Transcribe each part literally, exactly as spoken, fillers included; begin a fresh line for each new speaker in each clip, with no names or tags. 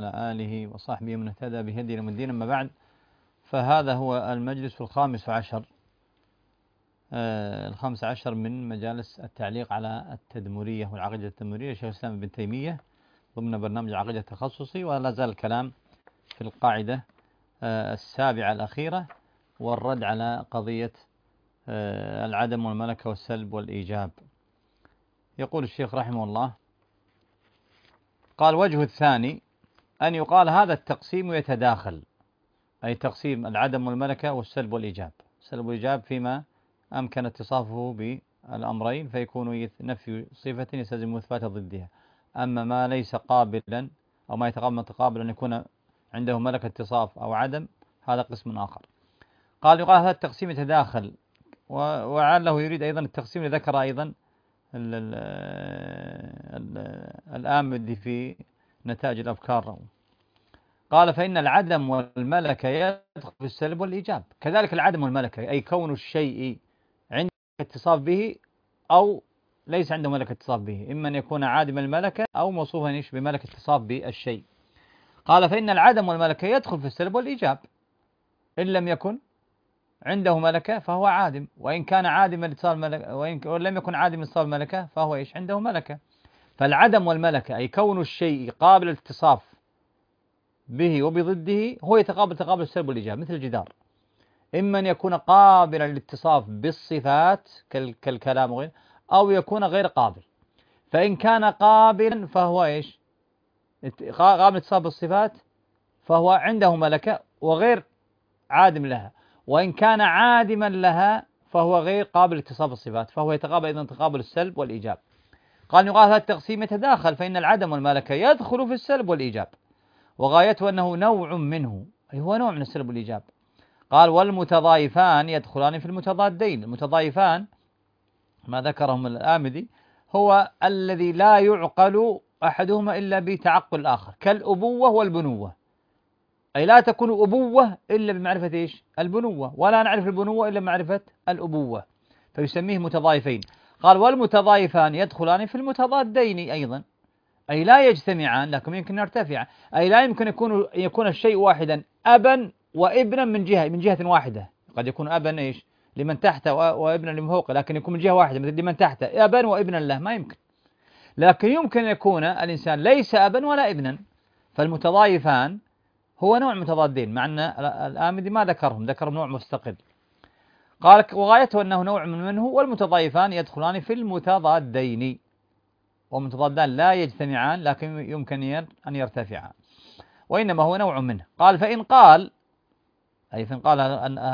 وعلى آله وصحبه من اهتدى بهدي إلى يوم الدين. أما بعد، فهذا هو المجلس الخامس عشر آه الخامس عشر من مجالس التعليق على التدمرية والعقيدة التدمرية لشيخ الإسلام ابن تيمية ضمن برنامج العقيدة التخصصي، ولا زال الكلام في القاعدة آه السابعة الأخيرة والرد على قضية آه العدم والملكة والسلب والإيجاب. يقول الشيخ رحمه الله: قال: وجه الثاني أن يقال هذا التقسيم يتداخل، أي تقسيم العدم والملكة والسلب والإيجاب. السلب والإيجاب فيما أمكن اتصافه بالأمرين فيكون نفي صفة يستلزم إثبات ضدها، أما ما ليس قابلا أو ما يتقابل متقابل أن يكون عنده ملكة اتصاف أو عدم، هذا قسم آخر. قال: يقال هذا التقسيم يتداخل، وعله يريد أيضا التقسيم اللي ذكر أيضا الآمدي في نتائج الأفكار. قال: فإن العدم والملكة يدخل في السلب والإيجاب. كذلك العدم والملكة، أي كون الشيء عنده اتصاف به أو ليس عنده ملكة اتصاف به، إما أن يكون عادم الملكة أو موصوفا بملكة اتصاف بالشيء. قال: فإن العدم والملكة يدخل في السلب والإيجاب، إن لم يكن عنده ملكة فهو عادم، وإن كان عادم الاتصال ملكة، وإن لم يكن عادم الاتصال ملكة فهو إيش؟ عنده ملكة. فالعدم والملكة، أي كون الشيء قابل الاتصاف به وبضده، هو يتقابل تقابل السلب والإيجاب مثل الجدار، إما أن يكون قابلا للاتصاف بالصفات كالكلام وغيره، أو يكون غير قابل. فإن كان قابلا فهو إيش؟ قابل للاتصاف بالصفات فهو عنده ملكة وغير عادم لها، وإن كان عادما لها فهو غير قابل لاتصاف بالصفات، فهو يتقابل أيضا تقابل السلب والإيجاب. قال: يقال هذا التقسيم يتداخل، فإن العدم والملكة يدخل في السلب والإيجاب، وغايته أنه نوع منه، أي هو نوع من السلب والإيجاب. قال: والمتضايفان يدخلان في المتضادين. المتضايفان ما ذكرهم الآمدي هو الذي لا يعقل أحدهما إلا بتعقل الآخر، كالأبوة والبنوة، أي لا تكون أبوة إلا بمعرفة إيش؟ البنوة، ولا نعرف البنوة إلا بمعرفة الأبوة، فيسميه متضايفين. قال: والمتضايفان يدخلان في المتضادين أيضا، أي لا يجتمعان لكن يمكن يرتفعان، أي لا يمكن يكون يكون الشيء واحدا أبا وابنا من جهة من جهة واحدة. قد يكون أبا إيش لمن تحته وابنا لمن فوقه، لكن يكون من جهة واحدة، مثل لمن تحته أبا وابنا له، ما يمكن. لكن يمكن يكون الإنسان ليس أبا ولا ابنا. فالمتضايفان هو نوع متضادين، مع أن الآمدي ما ذكرهم، ذكر نوع مستقل. قال: وغايته أنه نوع من منه، والمتضايفان يدخلان في المتضادين، ومتضادان لا يجتمعان لكن يمكن أن يرتفعان، وإنما هو نوع منه. قال: فإن قال، أي فإن قال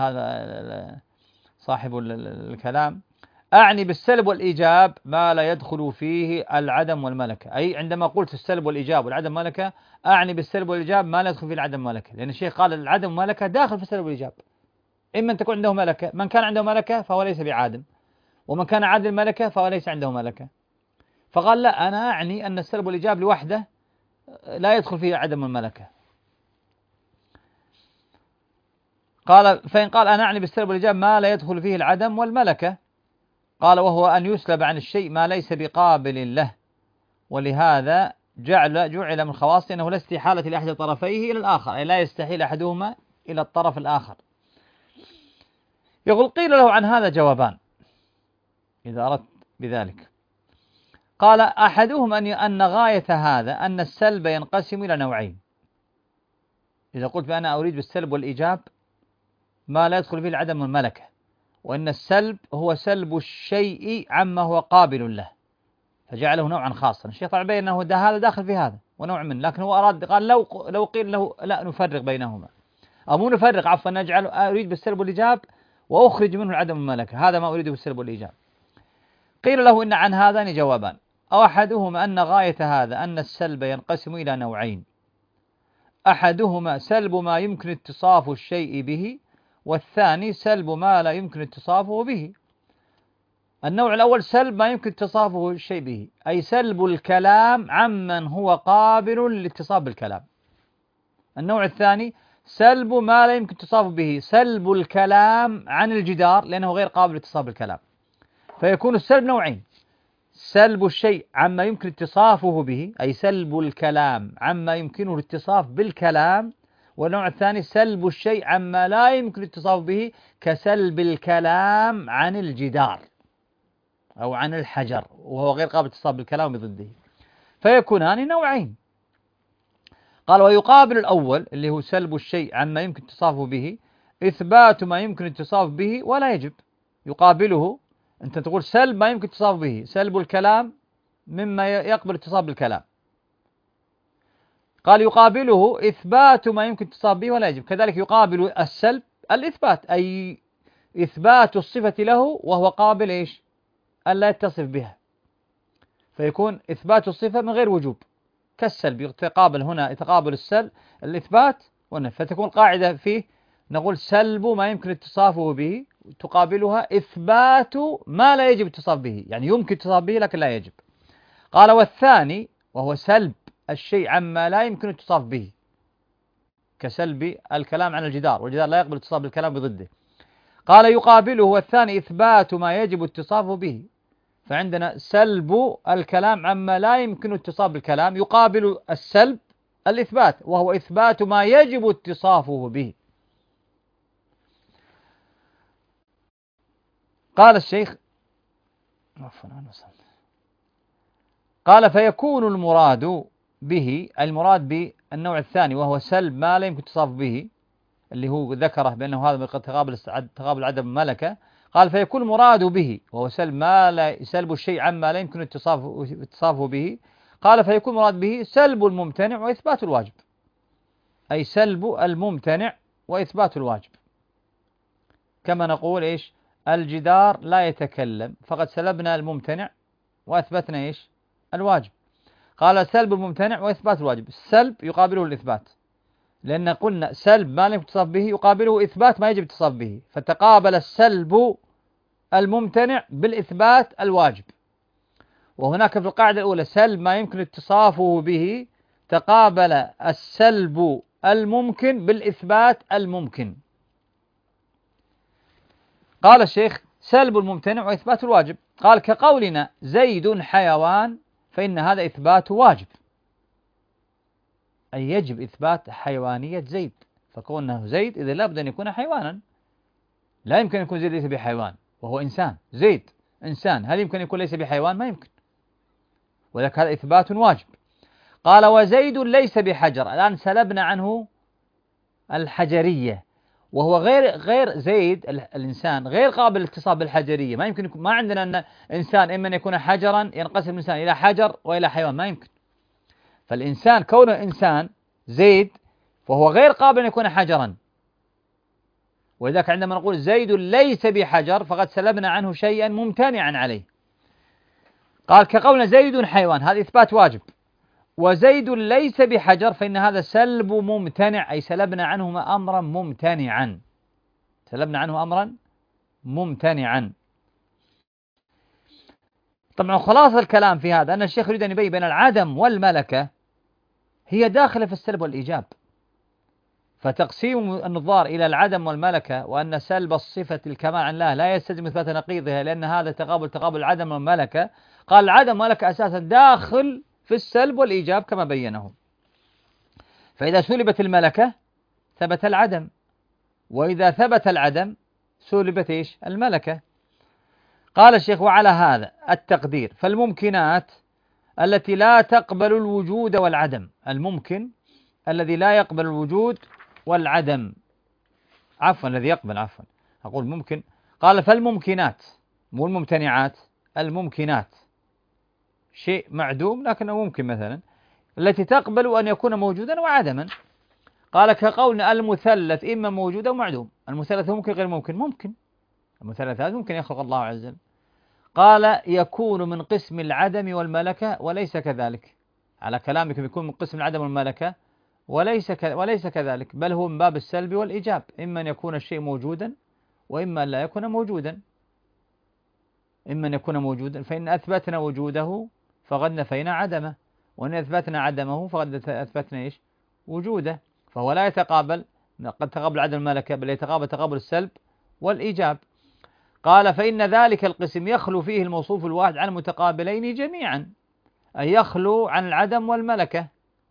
هذا صاحب الكلام: أعني بالسلب والإيجاب ما لا يدخل فيه العدم والملكة، أي عندما قلت السلب والإيجاب والعدم والملكة أعني بالسلب والإيجاب ما لا يدخل فيه العدم والملكة، لأن الشيخ قال العدم والملكة داخل في السلب والإيجاب. إما أن تكون عنده ملكة، من كان عنده ملكة فهو ليس بعادم، ومن كان عادل الملكة فهو ليس عنده ملكة. فقال: لا، أنا أعني أن السلب والإيجاب لوحده لا يدخل فيه عدم الملكة. قال: فإن قال أنا أعني بالسلب والإيجاب ما لا يدخل فيه العدم والملكة، قال: وهو أن يسلب عن الشيء ما ليس بقابل له، ولهذا جعل جعل من خواصه أنه لا استحالة لأحد طرفيه إلى الآخر، أي لا يستحيل أحدهما إلى الطرف الآخر. يقول: قيل له عن هذا جوابان إذا أردت بذلك. قال: أحدهما أن أن غاية هذا أن السلب ينقسم إلى نوعين. إذا قلت بأنا أريد بالسلب والإيجاب ما لا يدخل فيه العدم والملكة، وأن السلب هو سلب الشيء عما هو قابل له، فجعله نوعا خاصا. الشيخ طبعا بين أنه ده هذا داخل في هذا ونوع منه، لكن هو أراد قال لو لو قيل له لا نفرق بينهما، أو مو نفرق عفوا، نجعل أريد بالسلب والإيجاب وأخرج منه العدم والملكة، هذا ما أريد بالسلب والإيجاب. قيل له إن عن هذان جوابان، أو أحدهما أن غاية هذا أن السلب ينقسم إلى نوعين: أحدهما سلب ما يمكن اتصاف الشيء به، والثاني سلب ما لا يمكن اتصافه به. النوع الأول سلب ما يمكن اتصافه الشيء به، أي سلب الكلام عمن هو قابل للاتصاف بالكلام. النوع الثاني سلب ما لا يمكن اتصافه به، سلب الكلام عن الجدار لأنه غير قابل للاتصاف بالكلام. فيكون السلب نوعين: سلب الشيء عما يمكن اتصافه به، أي سلب الكلام عما يمكنه الاتصاف بالكلام. والنوع الثاني سلب الشيء عما لا يمكن الاتصاف به، كسلب الكلام عن الجدار أو عن الحجر، وهو غير قابل للاتصاف بالكلام بضده، فيكونان نوعين. قال ويقابل الأول اللي هو سلب الشيء عما يمكن اتصافه به إثبات ما يمكن اتصاف به ولا يجب. يقابله، أنت تقول سلب ما يمكن اتصاف به، سلب الكلام مما يقبل الاتصاف بالكلام. قال يقابله إثبات ما يمكن اتصاف به ولا يجب. كذلك يقابل السلب الإثبات، أي إثبات الصفة له وهو قابل إيش؟ ألا يتصف بها، فيكون إثبات الصفة من غير وجوب كالسلب. يتقابل هنا، يتقابل السلب الإثبات والنفي، فتكون قاعدة فيه نقول سلب ما يمكن اتصافه به تقابلها إثبات ما لا يجب اتصاف به، يعني يمكن اتصاف به لكن لا يجب. قال والثاني وهو سلب الشيء عما لا يمكن اتصاف به، كسلب الكلام عن الجدار، والجدار لا يقبل اتصاف بالكلام بضده. قال يقابله والثاني إثبات ما يجب اتصافه به. فعندنا سلب الكلام عما لا يمكن اتصاف بالكلام يقابل السلب الإثبات، وهو إثبات ما يجب اتصافه به. قال الشيخ قال فيكون المراد به، المراد بالنوع الثاني وهو سلب ما لا يمكن اتصاف به، اللي هو ذكره بأنه هذا قد تقابل تقابل عدم الملكة. قال فيكون المراد به وهو سلب ما لا سلب الشيء عما لا يمكن اتصافه اتصافه به. قال فيكون المراد به سلب الممتنع وإثبات الواجب، أي سلب الممتنع وإثبات الواجب. كما نقول إيش؟ الجدار لا يتكلم، فقد سلبنا الممتنع وأثبتنا إيش؟ الواجب. قال سلب الممتنع وإثبات الواجب، السلب يقابله الإثبات، لأن قلنا سلب ما لم يتصف به يقابله إثبات ما يجب اتصاف به، فتقابل السلب الممتنع بالإثبات الواجب. وهناك في القاعدة الأولى سلب ما يمكن اتصافه به تقابل السلب الممكن بالإثبات الممكن. قال الشيخ سلب الممتنع وإثبات الواجب. قال كقولنا زيد حيوان، فإن هذا إثبات واجب، أي يجب إثبات حيوانية زيد، فكونه زيد إذا لابد أن يكون حيوانا، لا يمكن أن يكون زيد ليس بحيوان وهو إنسان. زيد إنسان، هل يمكن أن يكون ليس بحيوان؟ ما يمكن، ولذلك هذا إثبات واجب. قال وزيد ليس بحجر، الآن سلبنا عنه الحجرية، وهو غير غير زيد الإنسان غير قابل للاتصاف بالحجرية. ما يمكن يكون، ما عندنا أن إنسان إما أن يكون حجرا، ينقسم الإنسان إلى حجر وإلى حيوان، ما يمكن. فالإنسان كونه إنسان زيد فهو غير قابل أن يكون حجرا، ولذلك عندما نقول زيد ليس بحجر فقد سلبنا عنه شيئا ممتنعا عليه. قال كقولنا زيد حيوان، هذا إثبات واجب. وزيد ليس بحجر، فإن هذا سلب ممتنع، أي سلبنا عنه أمرا ممتنعا، سلبنا عنه أمرا ممتنعا. طبعا خلاص الكلام في هذا أن الشيخ يريد أن يبين بين العدم والملكة هي داخلة في السلب والإيجاب، فتقسيم النظار إلى العدم والملكة وأن سلب الصفة الكمال عن الله لا يستلزم إثبات نقيضها، لأن هذا تقابل تقابل العدم والملكة. قال العدم والملكة أساسا داخل في السلب والإيجاب كما بينه. فإذا سلبت الملكة ثبت العدم، وإذا ثبت العدم سلبت إيش؟ الملكة. قال الشيخ وعلى هذا التقدير فالممكنات التي لا تقبل الوجود والعدم، الممكن الذي لا يقبل الوجود والعدم، عفوا الذي يقبل، عفوا أقول ممكن. قال فالممكنات، مو الممتنعات، الممكنات شيء معدوم لكنه ممكن، مثلا التي تقبل أن يكون موجودا وعدما. قال كقولنا المثلث إما موجود أو معدوم، المثلث ممكن غير ممكن، ممكن المثلثات ممكن يخلق الله عز وجل. قال يكون من قسم العدم والملكة وليس كذلك، على كلامك يكون من قسم العدم والملكة وليس وليس كذلك، بل هو من باب السلب والإيجاب، إما أن يكون الشيء موجودا وإما أن لا يكون موجودا. إما أن يكون موجودا فإن أثبتنا وجوده فقد نفينا عدمه، وإن أثبتنا عدمه فقد أثبتنا إيش؟ وجوده. فهو لا يتقابل قد تقابل عدم الملكة، بل يتقابل تقابل السلب والإيجاب. قال فإن ذلك القسم يخلو فيه الموصوف الواحد عن المتقابلين جميعا، أي يخلو عن العدم والملكة،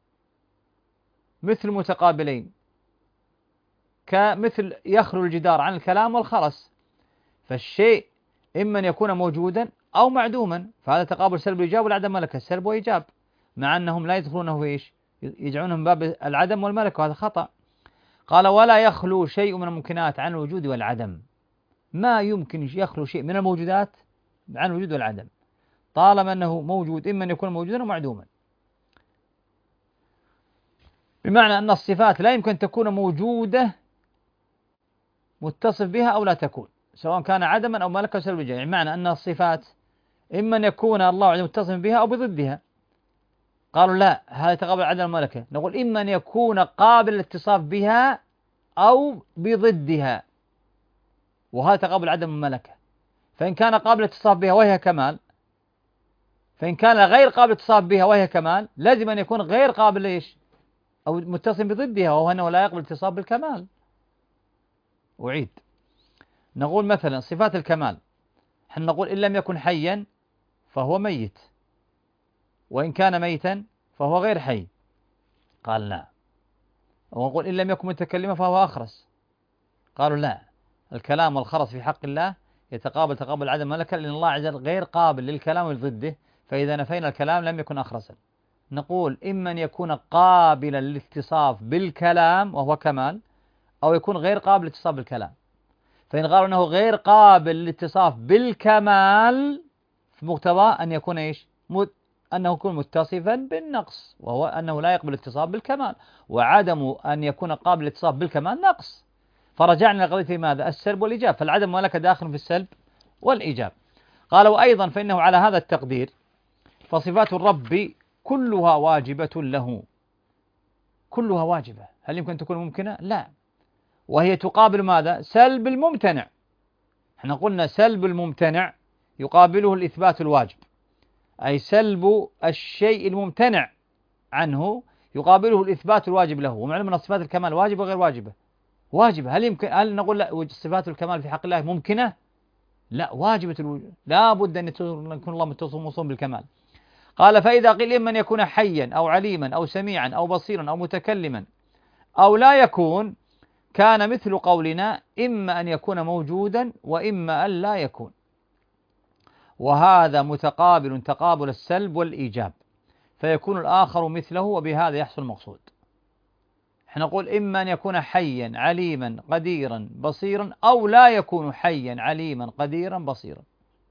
مثل متقابلين، كمثل يخلو الجدار عن الكلام والخرس. فالشيء إما أن يكون موجودا أو معدوما، فهذا تقابل سلب وإيجاب، والعدم ملكة سلب وإيجاب، مع أنهم لا يدخلونه في إيش؟ يجعلونهم من باب العدم والملكة، وهذا خطأ. قال ولا يخلو شيء من الممكنات عن الوجود والعدم، ما يمكن يخلو شيء من الموجودات عن الوجود والعدم، طالما أنه موجود إما أن يكون موجودا أو معدوما. بمعنى أن الصفات لا يمكن تكون موجودة متصف بها أو لا تكون، سواء كان عدما أو ملكا أو سلبا. يعني معنى أن الصفات إما أن يكون الله عز وجل متصف بها أو بضدها. قالوا لا، هذا تقابل العدم والملكة. نقول إما أن يكون قابل للاتصاف بها أو بضدها، وهذا تقابل العدم والملكة. فإن كان قابل للاتصاف بها وهي كمال، فإن كان غير قابل للاتصاف بها وهي كمال، لازم أن يكون غير قابل ليش؟ أو متصف بضدها، وهو أنه لا يقبل الاتصاف بالكمال. أعيد، نقول مثلا صفات الكمال، حين نقول إن لم يكن حيا فهو ميت، وإن كان ميتا فهو غير حي. قال لا. ونقول إن لم يكن متكلما فهو أخرس. قالوا لا، الكلام والخرس في حق الله يتقابل تقابل عدم ملكة، لأن الله عز وجل غير قابل للكلام ضده، فإذا نفينا الكلام لم يكن أخرسا. نقول إما أن يكون قابلا للاتصاف بالكلام وهو كمال، أو يكون غير قابل للاتصاف بالكلام. فإن قالوا أنه غير قابل للاتصاف بالكمال، فمقتضاه أن يكون إيش؟ مت أنه يكون متصفا بالنقص، وهو أنه لا يقبل الاتصاف بالكمال، وعدم أن يكون قابل للاتصاف بالكمال نقص. فرجعنا لقضية ماذا؟ السلب والإيجاب، فالعدم والملكة داخل في السلب والإيجاب. قال وأيضا فإنه على هذا التقدير فصفات الرب كلها واجبة له. كلها واجبة، هل يمكن تكون ممكنة؟ لا، وهي تقابل ماذا؟ سلب الممتنع. احنا قلنا سلب الممتنع يقابله الإثبات الواجب، أي سلب الشيء الممتنع عنه يقابله الإثبات الواجب له. ومعلوم أن صفات الكمال واجبة وغير واجبة. واجبة، هل يمكن هل نقول لا صفات الكمال في حق الله ممكنة؟ لا، واجبة الوجود، لا بد أن يكون الله متصف موصوف بالكمال. قال فإذا قيل إما أن يكون حيا أو عليما أو سميعا أو بصيرا أو متكلما أو لا يكون، كان مثل قولنا إما أن يكون موجودا وإما أن لا يكون، وهذا متقابل تقابل السلب والإيجاب، فيكون الآخر مثله، وبهذا يحصل المقصود. احنا نقول إما أن يكون حيا عليما قديرا بصيرا، أو لا يكون حيا عليما قديرا بصيرا.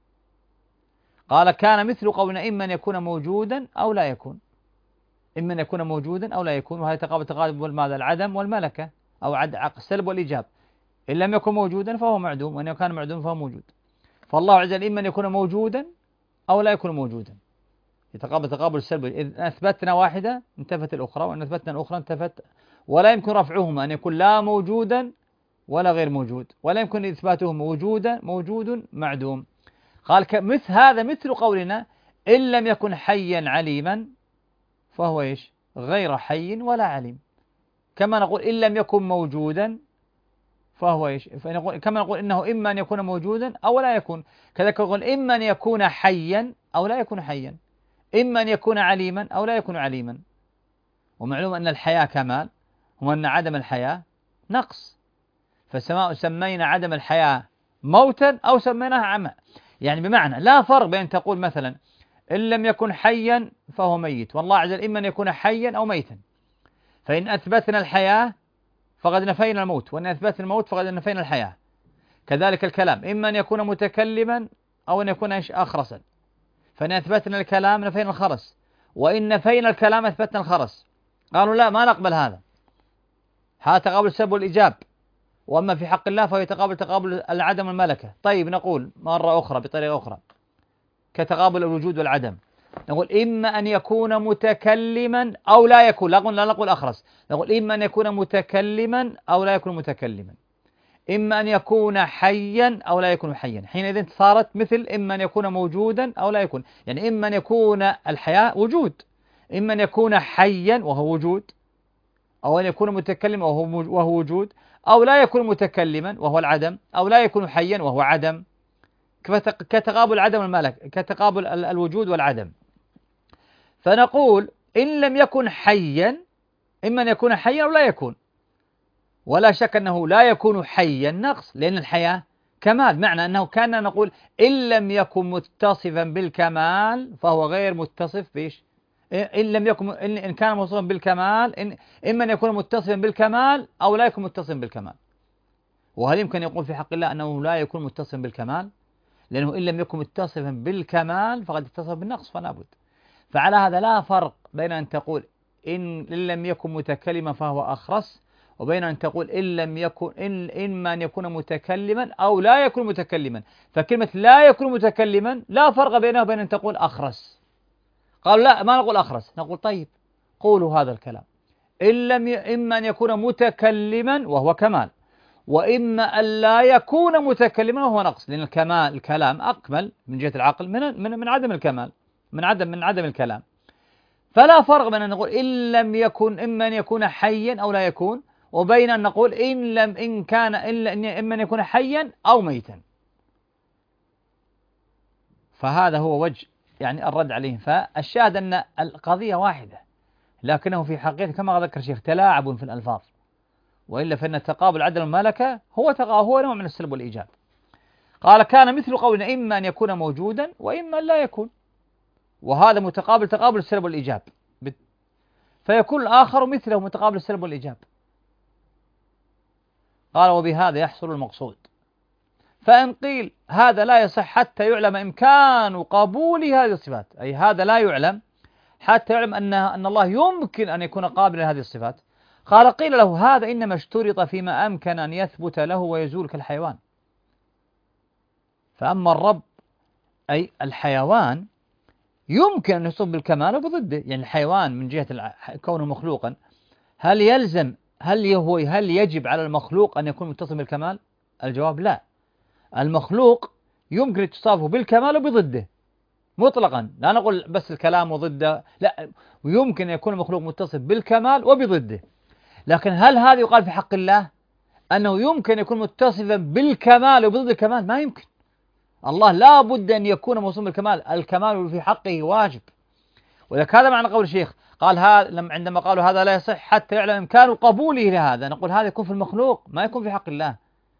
قال كان مثل قولنا إما أن يكون موجودا أو لا يكون، إما أن يكون موجودا أو لا يكون، وهذا تقابل تقابل ماذا؟ العدم والملكة، أو عد السلب والإيجاب. إن لم يكن موجودا فهو معدوم، وإن كان معدوم فهو موجود. فالله عز وجل إما أن يكون موجودا أو لا يكون موجودا، يتقابل تقابل السلب. إذا أثبتنا واحدة انتفت الأخرى، وإن أثبتنا الأخرى انتفت، ولا يمكن رفعهما أن يكون لا موجودا ولا غير موجود، ولا يمكن إثباتهما وجودا موجود معدوم. قال مثل هذا مثل قولنا إن لم يكن حيا عليما فهو إيش؟ غير حي ولا عليم. كما نقول إن لم يكن موجودا فهو إيش؟ فنقول كما نقول إنه إما أن يكون موجودا أو لا يكون، كذلك نقول إما أن يكون حيا أو لا يكون حيا، إما أن يكون عليما أو لا يكون عليما. ومعلوم أن الحياة كمال، وأن عدم الحياة نقص، فسواء سمينا عدم الحياة موتا أو سميناها عمى. يعني بمعنى لا فرق بين تقول مثلا إن لم يكن حيا فهو ميت، والله عز وجل إما أن يكون حيا أو ميتا. فإن أثبتنا الحياة فقد نفينا الموت، وإن أثبتنا الموت فقد نفينا الحياة. كذلك الكلام إما أن يكون متكلما أو أن يكون أخرسا، فإن أثبتنا الكلام نفينا الخرس، وإن نفينا الكلام أثبتنا الخرس. قالوا لا، ما نقبل هذا، هذا تقابل السلب والإيجاب. وأما في حق الله فهو يتقابل تقابل العدم والملكة. طيب نقول مرة أخرى بطريقة أخرى كتقابل الوجود والعدم، نقول إما أن يكون متكلما أو لا يكون، لا نقول لا نقول أخرس، نقول إما أن يكون متكلما أو لا يكون متكلما، إما أن يكون حيا أو لا يكون حيا. حينئذ صارت مثل إما أن يكون موجودا أو لا يكون، يعني إما أن يكون الحياة وجود، إما أن يكون حيا وهو وجود، أو أن يكون متكلما وهو وهو وجود، أو لا يكون متكلما وهو العدم، أو لا يكون حيا وهو عدم. كتقابل العدم والملك، كتقابل الوجود والعدم. فنقول إن لم يكن حيا، إما أن يكون حيا أو لا يكون، ولا شك أنه لا يكون حيا نقص، لأن الحياة كمال، معنى أنه كان نقول إن لم يكن متصفا بالكمال فهو غير متصف بإيش؟ إن لم يكن إن كان موصوفا بالكمال، إن إما أن يكون متصفا بالكمال أو لا يكون متصفا بالكمال. وهل يمكن يقول في حق الله أنه لا يكون متصفا بالكمال؟ لأنه إن لم يكن متصفا بالكمال فقد اتصف بالنقص فلا بد. فعلى هذا لا فرق بين أن تقول إن لم يكن متكلما فهو أخرس، وبين أن تقول إن لم يكن إن إما أن يكون متكلما أو لا يكون متكلما. فكلمة لا يكون متكلما لا فرق بينها وبين أن تقول أخرس. قالوا لا، ما نقول أخرس، نقول طيب قولوا هذا الكلام، إن لم ي... إما أن يكون متكلما وهو كمال، وإما أن لا يكون متكلما وهو نقص، لأن الكمال الكلام أكمل من جهة العقل من من من عدم الكمال، من عدم من عدم الكلام. فلا فرق بين أن نقول إن لم يكن إما أن يكون حيا أو لا يكون، وبين أن نقول إن لم إن كان إلا إما أن يكون حيا أو ميتا. فهذا هو وجه يعني الرد عليهم. فالشاهد أن القضية واحدة، لكنه في حقيقة كما ذكر الشيخ تلاعب في الألفاظ، وإلا فإن تقابل عدل الملكة هو هو نوع من السلب والإيجاب. قال كان مثل قولنا إما أن يكون موجودا وإما أن لا يكون، وهذا متقابل تقابل السلب والإيجاب، فيكون الآخر مثله متقابل السلب والإيجاب. قال وبهذا يحصل المقصود. فإن قيل هذا لا يصح حتى يعلم إمكان قبول هذه الصفات، أي هذا لا يعلم حتى يعلم أن أن الله يمكن أن يكون قابلا لهذه الصفات. قال قيل له هذا إنما اشترط فيما أمكن أن يثبت له ويزول كالحيوان. فأما الرب أي الحيوان يمكن أن يصف بالكمال وبضده، يعني الحيوان من جهة كونه مخلوقا، هل يلزم هل هو هل يجب على المخلوق أن يكون متصف بالكمال؟ الجواب لا. المخلوق يمكن اتصافه بالكمال وبضده مطلقا، لا نقول بس الكلام وضده، لا، ويمكن أن يكون المخلوق متصف بالكمال وبضده. لكن هل هذا يقال في حق الله أنه يمكن يكون متصفا بالكمال وبضد الكمال؟ ما يمكن. الله لا بد أن يكون موصوفا بالكمال، الكمال في حقه واجب. ولذلك هذا معنى قول الشيخ، قال هذا عندما قالوا هذا لا يصح حتى يعلم إمكان قبوله لهذا، نقول هذا يكون في المخلوق ما يكون في حق الله.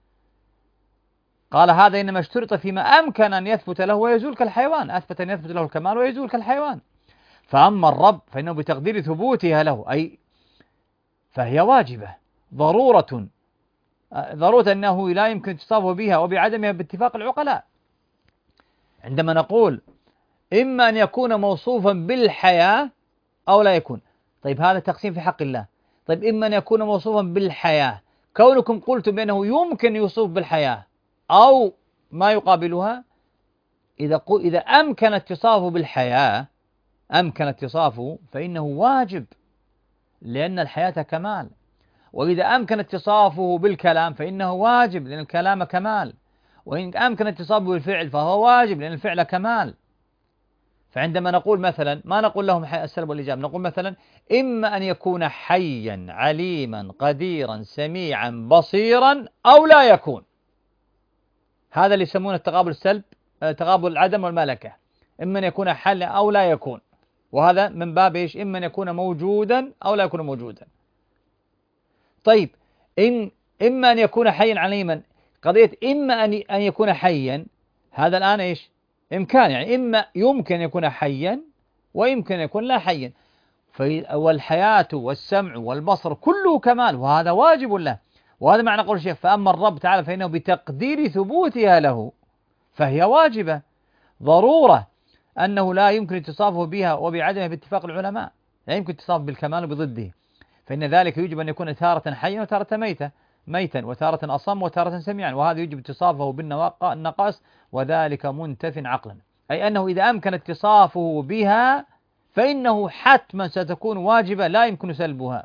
قال هذا إنما اشترط فيما أمكن أن يثبت له ويزول كالحيوان، أثبت أن يثبت له الكمال ويزول كالحيوان. فأما الرب فإنه بتقدير ثبوتها له أي فهي واجبة ضرورة، ضرورة أنه لا يمكن اتصافه بها وبعدمها باتفاق العقلاء. عندما نقول إما أن يكون موصوفا بالحياة أو لا يكون، طيب هذا تقسيم في حق الله. طيب إما أن يكون موصوفا بالحياة، كونكم قلتم بأنه يمكن يوصف بالحياة أو ما يقابلها، إذا إذا أمكن اتصافه بالحياة أمكن اتصافه فإنه واجب، لأن الحياة كمال. وإذا أمكن اتصافه بالكلام فإنه واجب، لأن الكلام كمال. وإن أمكن اتصافه بالفعل فهو واجب، لأن الفعل كمال. فعندما نقول مثلا ما نقول لهم السلب والإيجاب، نقول مثلا إما أن يكون حيا عليما قديرا سميعا بصيرا أو لا يكون. هذا اللي يسمونه التقابل السلب، تقابل العدم والملكة. إما أن يكون حلا أو لا يكون، وهذا من باب إيش؟ إما أن يكون موجودا أو لا يكون موجودا. طيب إن إما أن يكون حيا عليما، قضية إما أن أن يكون حيا هذا الآن إيش؟ إمكان، يعني إما يمكن أن يكون حيا ويمكن أن يكون لا حيا. والحياة والسمع والبصر كله كمال، وهذا واجب له. وهذا معنى قول الشيخ فأما الرب تعالى فإنه بتقدير ثبوتها له فهي واجبة ضرورة، أنه لا يمكن اتصافه بها وبعدمها باتفاق العلماء، لا يمكن اتصاف بالكمال وبضده. فإن ذلك يجب أن يكون تارة حيا وتارة ميتا ميتا وتارة أصم وتارة سميعا، وهذا يجب اتصافه بالنقائص، وذلك منتف عقلا، أي أنه إذا أمكن اتصافه بها فإنه حتما ستكون واجبة لا يمكن سلبها.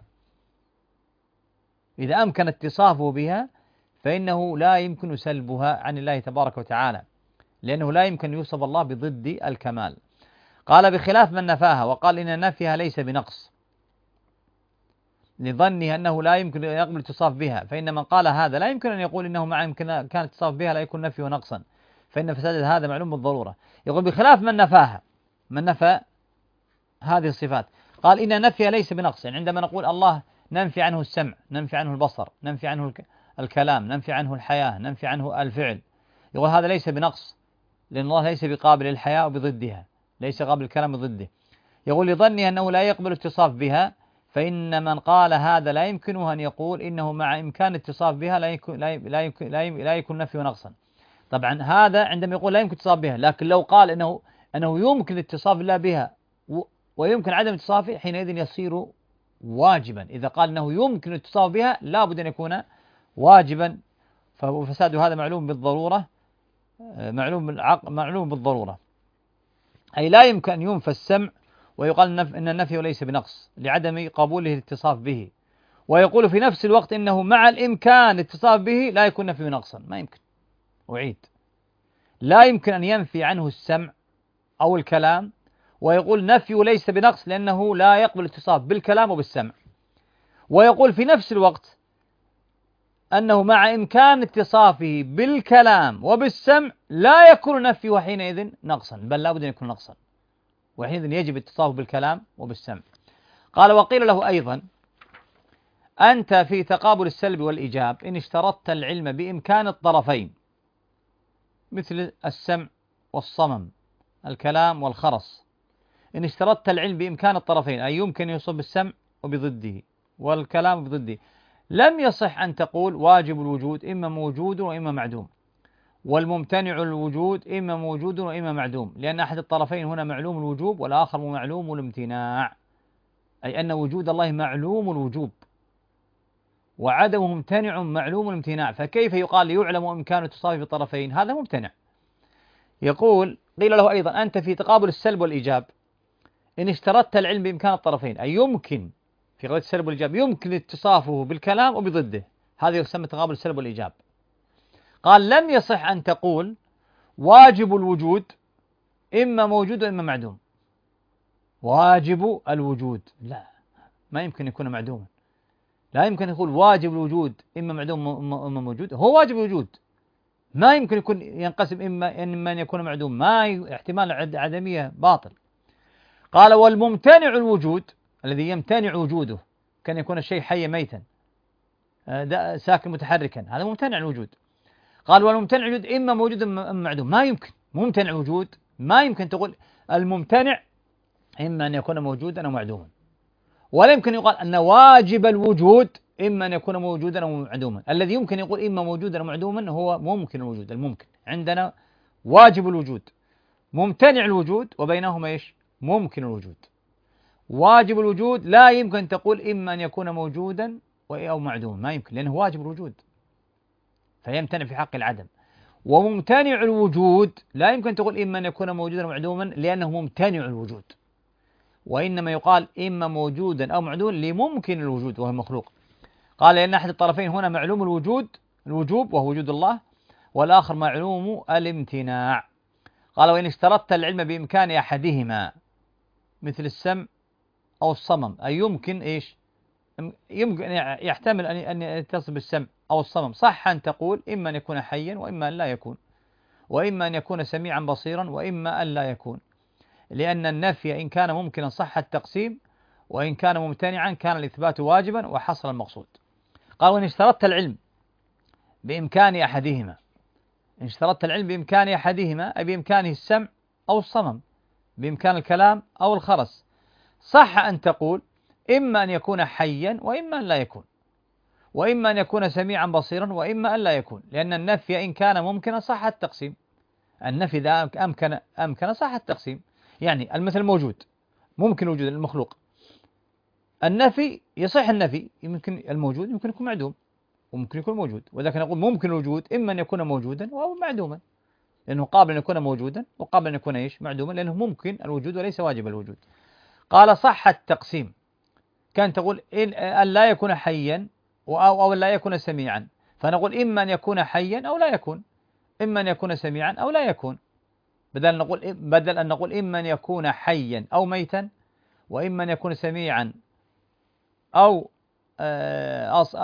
إذا أمكن اتصافه بها فإنه لا يمكن سلبها عن الله تبارك وتعالى، لأنه لا يمكن يوصف الله بضد الكمال. قال بخلاف من نفاها وقال إن نفيها ليس بنقص، لظنه أنه لا يمكن أن يقبل اتصاف بها، فإن من قال هذا لا يمكن أن يقول إنه مع يمكن كان اتصاف بها لا يكون نفيه نقصا، فإن فساد هذا معلوم بالضرورة. يقول بخلاف من نفاها، من نفى هذه الصفات قال إن نفي ليس بنقص. يعني عندما نقول الله ننفي عنه السمع، ننفي عنه البصر، ننفي عنه الكلام، ننفي عنه الحياة، ننفي عنه الفعل، يقول هذا ليس بنقص، لأن الله ليس بقابل للحياة وبضدها، ليس قابل الكلام بضده. يقول لظني أنه لا يقبل اتصاف بها، فإن من قال هذا لا يمكنه أن يقول إنه مع إمكان اتصاف بها لا يكون لا لا يكون لا يكون نفي ونقصا. طبعا هذا عندما يقول لا يمكن اتصاف بها، لكن لو قال إنه أنه يمكن الاتصاف الله بها ويمكن عدم اتصافه، حينئذ يصير واجبا. إذا قال أنه يمكن الاتصاف بها لا بد أن يكون واجبا. ففساد هذا معلوم بالضرورة، معلوم بالعقل، معلوم بالضرورة، أي لا يمكن أن ينفى السمع ويقال أن النفي ليس بنقص لعدم قبوله الاتصاف به، ويقول في نفس الوقت إنه مع الإمكان الاتصاف به لا يكون نفي نقصا. ما يمكن، أعيد، لا يمكن أن ينفي عنه السمع أو الكلام ويقول نفي ليس بنقص لأنه لا يقبل الاتصاف بالكلام وبالسمع، ويقول في نفس الوقت أنه مع إمكان اتصافه بالكلام وبالسمع لا يكون نفيه حينئذ نقصا، بل لا بد أن يكون نقصا، وحينئذ يجب اتصافه بالكلام وبالسمع. قال وقيل له أيضا أنت في تقابل السلب والإيجاب إن اشترطت العلم بإمكان الطرفين مثل السمع والصمم، الكلام والخرس، إن اشترطت العلم بإمكان الطرفين أي يمكن يصب السمع وبضده والكلام بضده، لم يصح أن تقول واجب الوجود إما موجود وإما معدوم، والممتنع الوجود إما موجود وإما معدوم، لأن أحد الطرفين هنا معلوم الوجوب والآخر معلوم الامتناع، أي أن وجود الله معلوم الوجوب وعدمه ممتنع معلوم الامتناع، فكيف يقال يعلم إمكان اتصاف بالطرفين؟ هذا ممتنع. يقول قيل له أيضا أنت في تقابل السلب والإيجاب إن اشترطت العلم بإمكان الطرفين أي يمكن في قضية السلب والإيجاب يمكن اتصافه بالكلام وبضده، هذا يسمى تقابل السلب والإيجاب. قال لم يصح أن تقول واجب الوجود إما موجود وإما معدوم، واجب الوجود لا، ما يمكن يكون معدوما، لا يمكن يقول واجب الوجود إما معدوم إما موجود، هو واجب الوجود ما يمكن يكون ينقسم إما إما أن يكون معدوم، ما احتمال عدمية باطل. قال والممتنع الوجود الذي يمتنع وجوده كان يكون الشيء حيا ميتا ساكن متحركا، هذا ممتنع الوجود. قال والممتنع الوجود إما موجود إما معدوم، ما يمكن ممتنع وجود، ما يمكن تقول الممتنع إما أن يكون موجودا أو معدوما، ولا يمكن يقال أن واجب الوجود إما أن يكون موجودا أو معدوما. الذي يمكن يقول إما موجودا أو معدوما هو ممكن الوجود، الممكن عندنا واجب الوجود، ممتنع الوجود، وبينهما إيش؟ ممكن الوجود. واجب الوجود لا يمكن تقول إما أن يكون موجودا أو معدوما، ما يمكن لأنه واجب الوجود فيمتنع في حق العدم. وممتنع الوجود لا يمكن تقول إما أن يكون موجودا أو معدوما لأنه ممتنع الوجود، وإنما يقال إما موجودا أو معدوم لممكن الوجود وهو مخلوق. قال لأن أحد الطرفين هنا معلوم الوجود الوجوب وهو وجود الله، والآخر معلوم الامتناع. قال وإن اشترطت العلم بإمكان أحدهما مثل السمع أو الصمم أي يمكن إيش يمكن يحتمل أن يتصل بالسمع أو الصمم، صح أن تقول إما أن يكون حيا وإما أن لا يكون، وإما أن يكون سميعا بصيرا وإما أن لا يكون، لأن النفي إن كان ممكنا صح التقسيم، وإن كان ممتنعا كان الإثبات واجبا وحصل المقصود. قال وإن اشترطت العلم بإمكان أحدهما، إن اشترطت العلم بإمكان أحدهما أي بإمكانه السمع أو الصمم، بإمكان الكلام أو الخرس، صح أن تقول إما أن يكون حيا وإما أن لا يكون، وإما أن يكون سميعا بصيرا وإما أن لا يكون، لأن النفي إن كان ممكنا صح التقسيم، النفي إذا أمكن أمكن صح التقسيم. يعني المثل موجود ممكن وجود المخلوق، النفي يصح النفي يمكن الموجود يمكن يكون معدوم وممكن يكون موجود، ولكن نقول ممكن الوجود إما أن يكون موجودا أو معدوما، لأنه قابل أن يكون موجودا وقابل أن يكون إيش معدوما، لأنه ممكن الوجود وليس واجب الوجود. قال صح التقسيم، كان تقول إن أن لا يكون حيا أو أو لا يكون سميعا، فنقول إما أن يكون حيا أو لا يكون، إما أن يكون سميعا أو لا يكون، بدل نقول بدل أن نقول إما أن يكون حيا أو ميتا، وإما أن يكون سميعا أو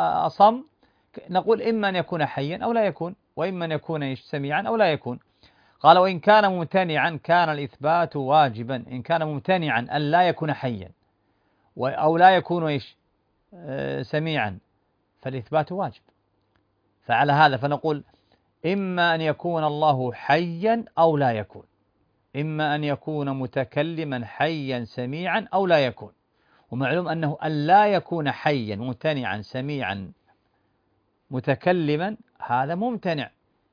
أصم، نقول إما أن يكون حيا أو لا يكون، وإما أن يكون سميعا أو لا يكون. قال وإن كان ممتنعا كان الإثبات واجبا. إن كان ممتنعا أن لا يكون حيا أو لا يكون إيش آه سميعا فالإثبات واجب. فعلى هذا فنقول إما أن يكون الله حيا أو لا يكون، إما أن يكون متكلما حيا سميعا أو لا يكون. ومعلوم أنه أن لا يكون حيا ممتنعا سميعا متكلما هذا ممتنع،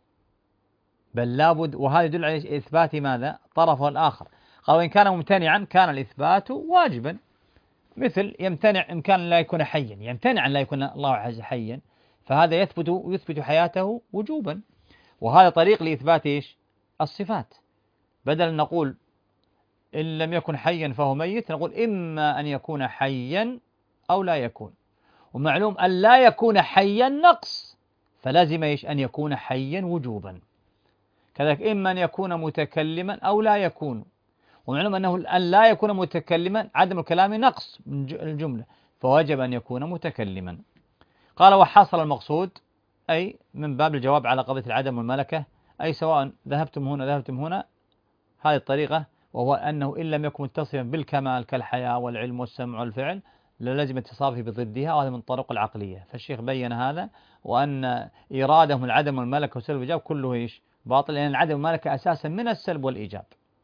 بل لابد، وهذا يدل على إثبات ماذا؟ طرفه الآخر. قال وإن كان ممتنعا كان الإثبات واجبا، مثل يمتنع إمكان لا يكون حيا، يمتنع أن لا يكون الله حيا، فهذا يثبت يثبت حياته وجوبا. وهذا طريق لإثبات إيش؟ الصفات. بدل أن نقول إن لم يكن حيا فهو ميت، نقول إما أن يكون حيا أو لا يكون. ومعلوم أن لا يكون حيا نقص، فلازم إيش؟ أن يكون حيا وجوبا. كذلك إما أن يكون متكلما أو لا يكون، ومعلوم أنه أن لا يكون متكلما عدم الكلام نقص من الجملة، فوجب أن يكون متكلما. قال وحصل المقصود، أي من باب الجواب على قضية العدم والملكة، أي سواء ذهبتم هنا ذهبتم هنا هذه الطريقة، وهو أنه إن لم يكن متصفا بالكمال كالحياة والعلم والسمع والفعل لازم اتصافه بضدها، وهذا من الطرق العقلية. فالشيخ بين هذا، وأن إيرادهم العدم والملكة والسلب والإيجاب كله إيش؟ باطل، لأن العدم والملكة أساسا من السلب والإيجاب.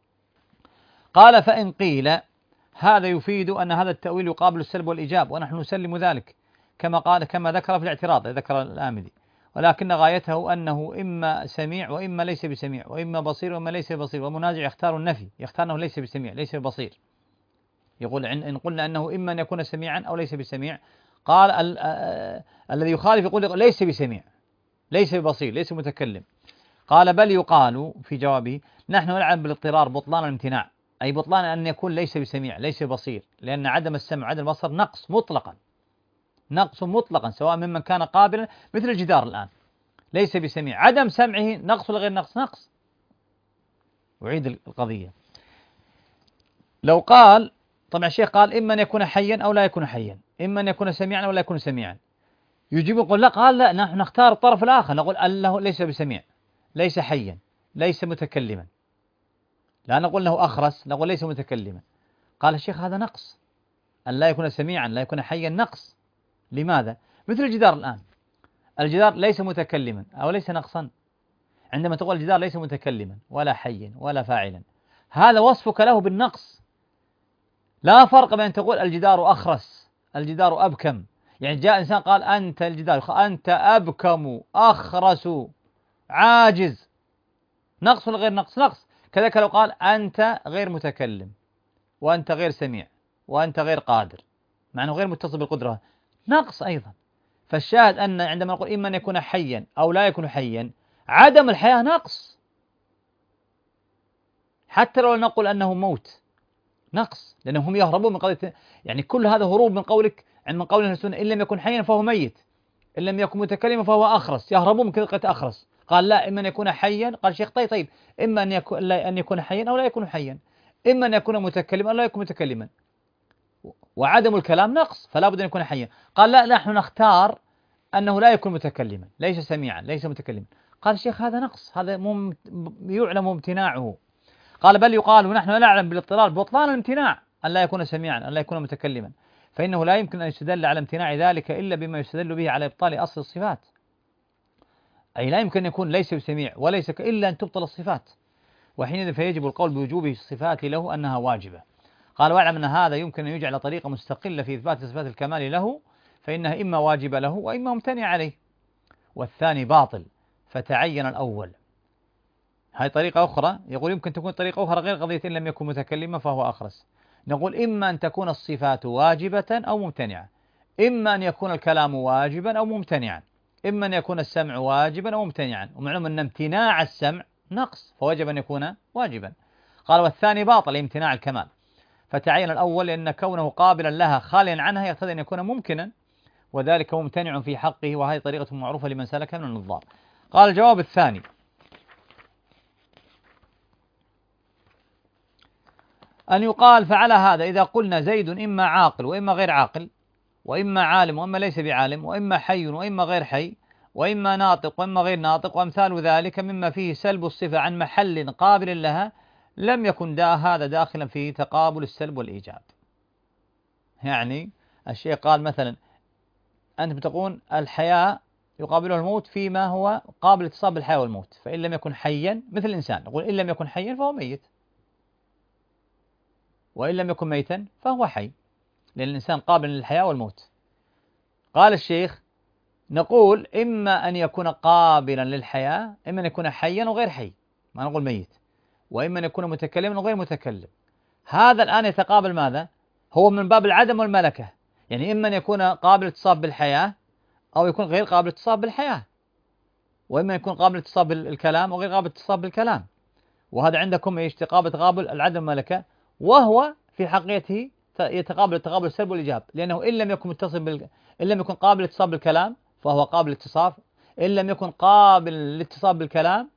قال فإن قيل هذا يفيد أن هذا التأويل يقابل السلب والإيجاب، ونحن نسلم ذلك كما قال كما ذكر في الاعتراض، ذكر الآمدي، ولكن غايته أنه إما سميع وإما ليس بسميع، وإما بصير وإما ليس ببصير، والمنازع يختار النفي، يختار أنه ليس بسميع ليس ببصير. يقول إن قلنا أنه إما أن يكون سميعا أو ليس بسميع، قال ال الذي يخالف يقول ليس بسميع ليس ببصير ليس متكلم. قال بل يقال في جوابه نحن نلعب بالاضطرار بطلان الامتناع، أي بطلان أن يكون ليس بسميع ليس ببصير، لأن عدم السمع عدم البصر نقص مطلقا، نقص مطلقا سواء ممن كان قابلا، مثل الجدار الآن ليس بسميع، عدم سمعه نقص ولا غير نقص؟ نقص. أعيد القضية. لو قال طبعا الشيخ قال إما أن يكون حيا أو لا يكون حيا، إما أن يكون سميعا أو لا يكون سميعا، يجيب يقول لا، قال لا، نحن نختار الطرف الآخر، نقول أنه ليس بسميع ليس حيا ليس متكلما، لا نقول له أخرس، نقول ليس متكلما. قال الشيخ هذا نقص، أن لا يكون سميعا لا يكون حيا نقص. لماذا؟ مثل الجدار الآن، الجدار ليس متكلما أو ليس نقصا. عندما تقول الجدار ليس متكلما ولا حيا ولا فاعلا، هذا وصفك له بالنقص. لا فرق بين أن تقول الجدار أخرس الجدار أبكم، يعني جاء إنسان قال أنت الجدار أنت أبكم أخرس عاجز، نقص ولا غير نقص؟ نقص. كذلك لو قال أنت غير متكلم وأنت غير سميع وأنت غير قادر، مع أنه غير متصل بالقدرة، نقص أيضا. فالشاهد أن عندما نقول إما أن يكون حيا أو لا يكون حيا، عدم الحياة نقص، حتى لو نقول أنه موت نقص، لأنهم يهربون من قضية، يعني كل هذا هروب من قولك عن من قول السنة إن لم يكن حيا فهو ميت، إن لم يكن متكلما فهو أخرس، يهربون من كلمة أخرس. قال لا، إما أن يكون حيا، قال الشيخ طيب طيب إما أن يكون لا أن يكون حيا أو لا يكون حيا، إما أن يكون متكلما أو لا يكون متكلما، وعدم الكلام نقص، فلا بد أن يكون حيا. قال لا، نحن نختار أنه لا يكون متكلما ليس سميعا ليس متكلما. قال الشيخ هذا نقص، هذا مم يعلم امتناعه. قال بل يقال ونحن نعلم بالاضطرار بطلان الامتناع، أن لا يكون سميعا أن لا يكون متكلما، فإنه لا يمكن أن يستدل على امتناع ذلك إلا بما يستدل به على إبطال أصل الصفات، أي لا يمكن أن يكون ليس بسميع وليس إلا أن تبطل الصفات، وحينئذ فيجب القول بوجوب الصفات له أنها واجبة. قال واعلم أن هذا يمكن أن يجعل طريقة مستقلة في إثبات صفات الكمال له، فإنها إما واجبة له وإما ممتنع عليه، والثاني باطل فتعين الأول. هذه طريقة أخرى، يقول يمكن تكون طريقة أخرى غير قضية إن لم يكن متكلما فهو أخرس. نقول إما أن تكون الصفات واجبة أو ممتنعة، إما أن يكون الكلام واجبا أو ممتنعا، إما أن يكون السمع واجبا أو ممتنعا، ومعلوم أن امتناع السمع نقص فوجب أن يكون واجبا. قال والثاني باطل امتناع الكمال، فتعين الأول لأن كونه قابلا لها خاليا عنها يقتضي أن يكون ممكنا، وذلك ممتنع في حقه، وهذه طريقة معروفة لمن سلك من النظار. قال الجواب الثاني أن يقال فعلى هذا إذا قلنا زيد إما عاقل وإما غير عاقل، وإما عالم وإما ليس بعالم، وإما حي وإما غير حي، وإما ناطق وإما غير ناطق، وأمثال ذلك مما فيه سلب الصفة عن محل قابل لها، لم يكن دا هذا داخلا في تقابل السلب والإيجاب. يعني الشيء قال مثلا أنت بتقول الحياة يقابله الموت فيما هو قابل للاتصال بالحياة والموت، فإن لم يكن حيا مثل الإنسان نقول إن لم يكن حيا فهو ميت، وإن لم يكن ميتا فهو حي، لأن الإنسان قابل للحياة والموت. قال الشيخ نقول إما أن يكون قابلا للحياة، إما أن يكون حيا وغير حي، ما نقول ميت، وإما أن يكون متكلما وغير متكلم. هذا الآن يتقابل ماذا؟ هو من باب العدم والملكة، يعني إما أن يكون قابل اتصال بالحياة أو يكون غير قابل اتصال بالحياة، وإما يكون قابل اتصال بالكلام وغير قابل اتصال بالكلام. وهذا عندكم ايش؟ تقابل تقابل العدم والملكة، وهو في حقيقته يتقابل التقابل السلب والإيجاب، لأنه إن لم يكن متصل بال... إن لم يكن قابل اتصال بالكلام فهو قابل اتصال، إن لم يكن قابل للاتصال بالكلام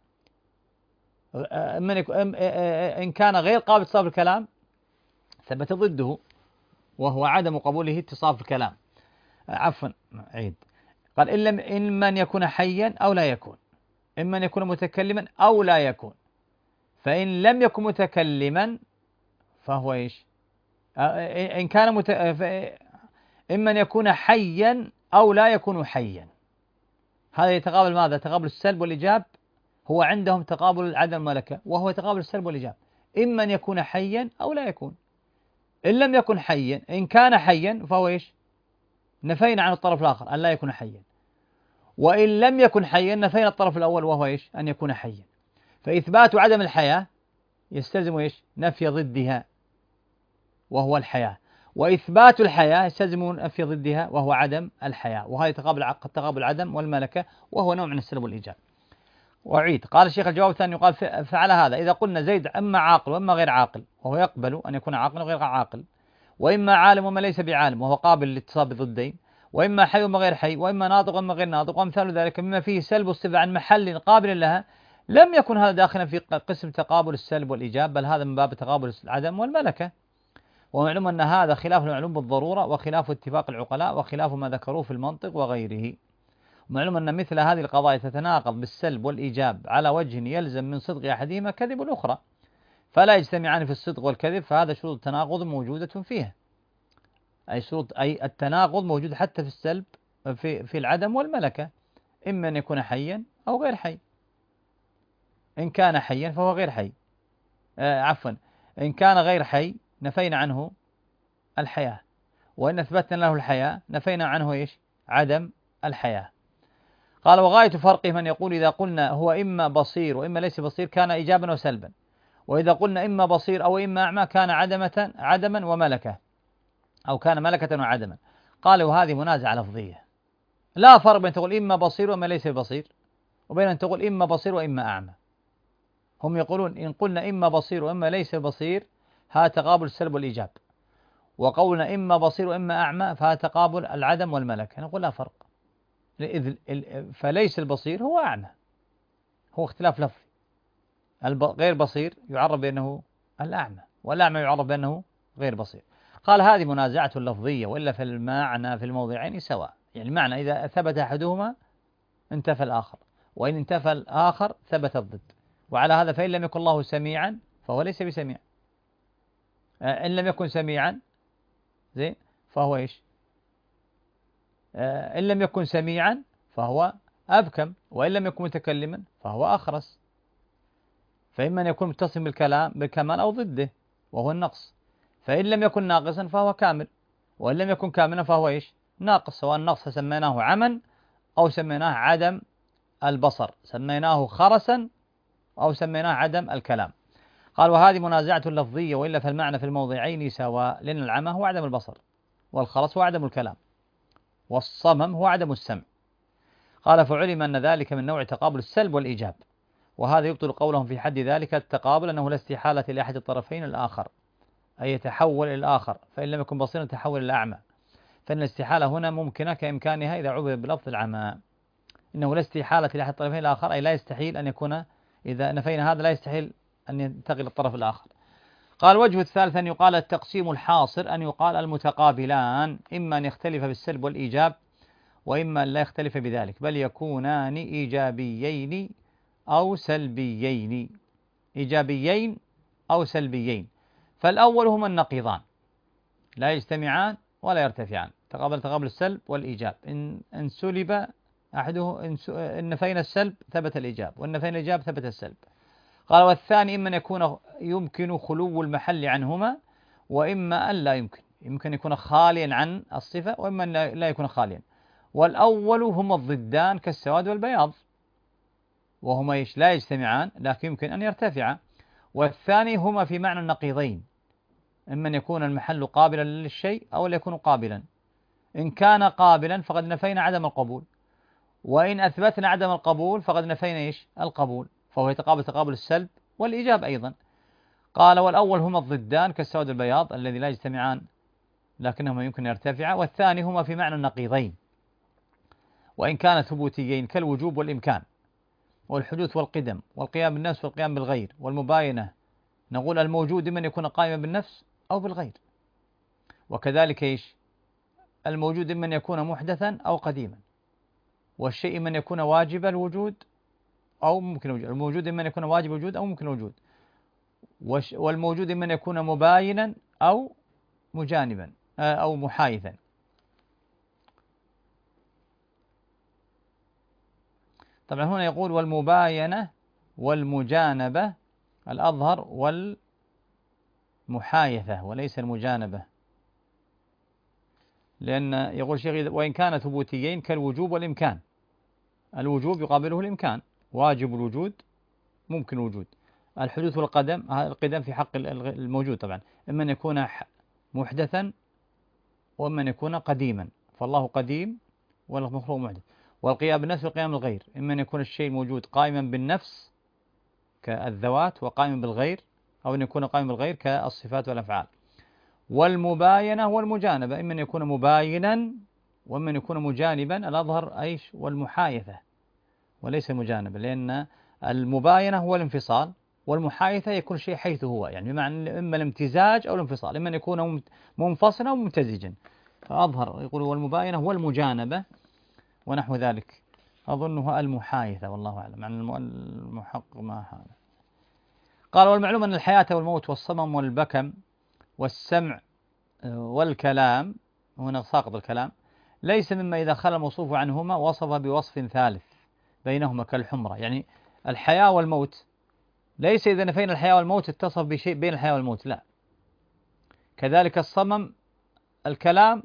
إن كان غير قابل اتصال بالكلام ثبت ضده وهو عدم قبوله اتصال بالكلام. عفوا عيد، قال إن لم إما أن يكون حيا أو لا يكون، إما أن يكون متكلما أو لا يكون. فإن لم يكن متكلما فهو إيش؟ إن كان مت... إما أن يكون حيا أو لا يكون حيا. هذا يتقابل ماذا؟ تقابل السلب والإيجاب، هو عندهم تقابل العدم والملكة، وهو تقابل السلب والإيجاب، إما أن يكون حيا أو لا يكون. إن لم يكن حيا، إن كان حيا فهو إيش؟ نفينا عن الطرف الآخر أن لا يكون حيا، وإن لم يكن حيا نفينا الطرف الأول وهو إيش؟ أن يكون حيا. فإثبات عدم الحياة يستلزم إيش؟ نفي ضدها وهو الحياة، وإثبات الحياة يستلزم نفي ضدها وهو عدم الحياة، وهذا تقابل تقابل العدم والملكة، وهو نوع من السلب والإيجاب. وأعيد، قال الشيخ الجواب الثاني يقال فعلى هذا إذا قلنا زيد إما عاقل وإما غير عاقل، وهو يقبل أن يكون عاقلا وغير عاقل، وإما عالم وما ليس بعالم وهو قابل للاتصال بضدين، وإما حي وما غير حي، وإما ناطق وإما غير ناطق، وأمثال ذلك مما فيه سلب الصفة عن محل قابل لها، لم يكن هذا داخلا في قسم تقابل السلب والإيجاب، بل هذا من باب تقابل العدم والملكة. ومعلوم أن هذا خلاف المعلوم بالضرورة، وخلاف اتفاق العقلاء، وخلاف ما ذكروه في المنطق وغيره. معلوم أن مثل هذه القضايا تتناقض بالسلب والإيجاب على وجه يلزم من صدق أحدهما كذب الأخرى، فلا يجتمعان في الصدق والكذب، فهذا شروط التناقض موجودة فيها، أي شروط أي التناقض موجود حتى في السلب في في العدم والملكة، إما أن يكون حيا أو غير حي. إن كان حيا فهو غير حي، آه عفوا إن كان غير حي نفينا عنه الحياة، وإن أثبتنا له الحياة نفينا عنه إيش؟ عدم الحياة. قال وغاية فرقه من يقول إذا قلنا هو إما بصير وإما ليس بصير كان إيجابا وسلبا، وإذا قلنا إما بصير أو إما أعمى كان عدمة عدما وملكة، أو كان ملكة وعدما. قال وهذه منازعة لفظية، لا فرق بين تقول إما بصير وإما ليس بصير، وبين أن تقول إما بصير وإما أعمى. هم يقولون إن قلنا إما بصير وإما ليس بصير هذا تقابل السلب والإيجاب، وقولنا إما بصير وإما أعمى فهذا تقابل العدم والملكة. نقول لا فرق، فليس البصير هو أعمى، هو اختلاف لفظي. غير بصير يعرف بأنه الأعمى، والأعمى يعرف بأنه غير بصير. قال هذه منازعة لفظية، وإلا في المعنى في الموضعين سواء، يعني المعنى إذا ثبت أحدهما انتفى الآخر، وإن انتفى الآخر ثبت الضد. وعلى هذا فإن لم يكن الله سميعا فهو ليس بسميع، إن لم يكن سميعا زين فهو إيش؟ إن لم يكن سميعا فهو أبكم، وإن لم يكن متكلما فهو أخرس. فإما أن يكون متصل بالكلام بالكمال أو ضده وهو النقص، فإن لم يكن ناقصا فهو كامل، وإن لم يكن كاملا فهو إيش؟ ناقص. سواء النقص سميناه عمى أو سميناه عدم البصر، سميناه خرسا أو سميناه عدم الكلام. قال وهذه منازعة لفظية، وإلا فالمعنى في الموضعين سواء، لأن العمى هو عدم البصر، والخرس هو عدم الكلام، والصمم هو عدم السمع. قال فعلم أن ذلك من نوع تقابل السلب والإيجاب، وهذا يبطل قولهم في حد ذلك التقابل أنه لا استحالة لأحد الطرفين الآخر، أي يتحول إلى الآخر، فإن لم يكن بصيرا تحول إلى الأعمى، فإن الاستحالة هنا ممكنة كإمكانها إذا عبر بلفظ العمى. إنه لا استحالة لأحد الطرفين الآخر، أي لا يستحيل أن يكون، إذا نفينا هذا لا يستحيل أن ينتقل الطرف الآخر. قال وجه الثالث أن يقال التقسيم الحاصر، أن يقال المتقابلان إما أن يختلف بالسلب والإيجاب، وإما أن لا يختلف بذلك، بل يكونان إيجابيين أو سلبيين، إيجابيين أو سلبيين. فالأول هما النقيضان لا يجتمعان ولا يرتفعان، تقابل تقابل السلب والإيجاب. إن إن سلب أحده، إن, إن نفينا السلب ثبت الإيجاب، وإن نفينا الإيجاب ثبت السلب. قال والثاني إما أن يكون يمكن خلو المحل عنهما، وإما أن لا يمكن، يمكن يكون خاليا عن الصفة، وإما أن لا يكون خاليا. والأول هما الضدان كالسواد والبياض، وهما إيش؟ لا يجتمعان لكن يمكن أن يرتفعا. والثاني هما في معنى النقيضين، إما أن يكون المحل قابلا للشيء أو لا يكون قابلا. إن كان قابلا فقد نفينا عدم القبول، وإن أثبتنا عدم القبول فقد نفينا إيش؟ القبول، فهو يتقابل تقابل السلب والإيجاب أيضا. قال والأول هما الضدان كالسواد والبياض الذي لا يجتمعان لكنهما يمكن أن يرتفعا. والثاني هما في معنى النقيضين، وإن كان ثبوتيين كالوجوب والإمكان والحدوث والقدم والقيام بالنفس والقيام بالغير والمباينة. نقول الموجود إما أن يكون قائما بالنفس أو بالغير، وكذلك إيش؟ الموجود إما أن يكون محدثا أو قديما، والشيء إما أن يكون واجب الوجود أو ممكن الوجود. الموجود إما أن يكون واجب الوجود أو ممكن الوجود، والموجود إما أن يكون مباينا أو مجانبا أو محايثا. طبعا هنا يقول والمباينة والمجانبة الأظهر والمحايثة وليس المجانبة، لأن يقول شيخ وإن كان ثبوتيين كالوجوب والإمكان. الوجوب يقابله الإمكان، واجب الوجود ممكن الوجود. الحدوث والقدم، القدم في حق الموجود طبعا، إما أن يكون محدثا وإما أن يكون قديما، فالله قديم والمخلوق محدث. والقيام بالنفس والقيام بالغير، إما أن يكون الشيء الموجود قائما بالنفس كالذوات وقائما بالغير، أو أن يكون قائما بالغير كالصفات والأفعال. والمباينة والمجانبة، إما أن يكون مباينا وإما أن يكون مجانبا، الأظهر أيش؟ والمحايثة وليس المجانبة، لأن المباينة هو الانفصال، والمحايثة يكون شيء حيث هو، يعني بمعنى إما الامتزاج أو الانفصال، إما أن يكون منفصلا أو ممتزجا. فأظهر يقول والمباينة والمجانبة ونحو ذلك، أظنها المحايثة والله أعلم، عن المحقق ما هذا. قال والمعلوم أن الحياة والموت والصمم والبكم والسمع والكلام، هنا ساقط الكلام، ليس مما إذا خلا الموصوف عنهما وصف بوصف ثالث بينهما كالحمرة. يعني الحياة والموت ليس إذا نفينا الحياة والموت اتصف بشيء بين الحياة والموت، لا. كذلك الصمم، الكلام،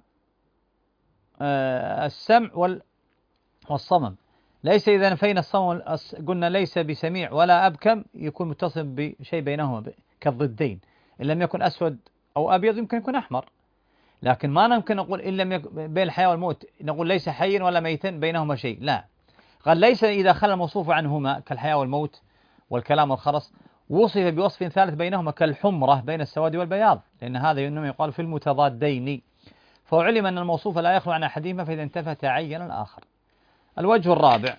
السمع والصمم، ليس إذا نفينا الصمم قلنا ليس بسميع ولا أبكم يكون متصف بشيء بينهما كالضدين. إن لم يكن أسود أو أبيض يمكن يكون أحمر، لكن ما نمكن نقول إن لم يكن بين الحياة والموت نقول ليس حيا ولا ميتا بينهما شيء، لا. قال ليس إذا خلا الموصوف عنهما كالحياة والموت والكلام والخرس وصف بوصف ثالث بينهما كالحمرة بين السواد والبياض، لأن هذا إنما يقال في المتضادين، فعلم أن الموصوف لا يخلو عن أحدهما فإذا انتفى تعين الآخر. الوجه الرابع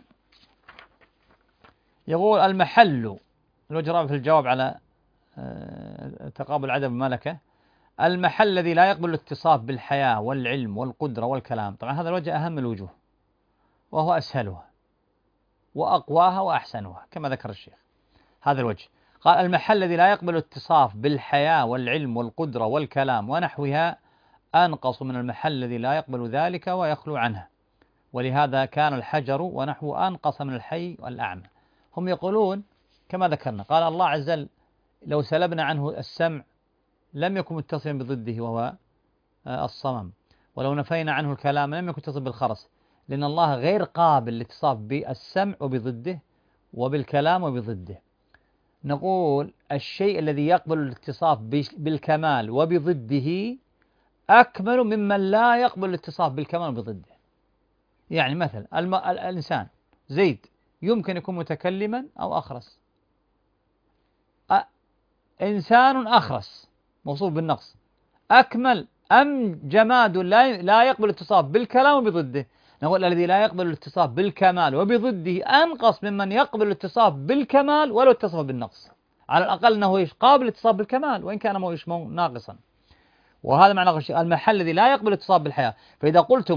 يقول المحل، الوجه الرابع في الجواب على تقابل عدم الملكة، المحل الذي لا يقبل الاتصاف بالحياة والعلم والقدرة والكلام. طبعا هذا الوجه أهم الوجوه وهو أسهلها وأقواها وأحسنها كما ذكر الشيخ. هذا الوجه قال المحل الذي لا يقبل الاتصاف بالحياة والعلم والقدرة والكلام ونحوها أنقص من المحل الذي لا يقبل ذلك ويخلو عنه، ولهذا كان الحجر ونحوه أنقص من الحي والأعمى. هم يقولون كما ذكرنا، قال الله عز وجل لو سلبنا عنه السمع لم يكن متصلا بضده وهو الصمم، ولو نفينا عنه الكلام لم يكن متصل بالخرس، لأن الله غير قابل للاتصاف بالسمع وبضده وبالكلام وبضده. نقول الشيء الذي يقبل الاتصاف بالكمال وبضده أكمل ممن لا يقبل الاتصاف بالكمال وبضده. يعني مثلا الم... الإنسان زيد يمكن يكون متكلما أو أخرس، أ... إنسان أخرس موصوف بالنقص أكمل أم جماد لا لا يقبل الاتصاف بالكلام وبضده؟ نقول الذي لا يقبل الاتصاف بالكمال وبضده أنقص ممن يقبل الاتصاف بالكمال ولو اتصف بالنقص، على الأقل أنه إيش قابل الاتصاف بالكمال وإن كان مو ناقصا. وهذا معنى المحل الذي لا يقبل الاتصاف بالحياة. فإذا قلتم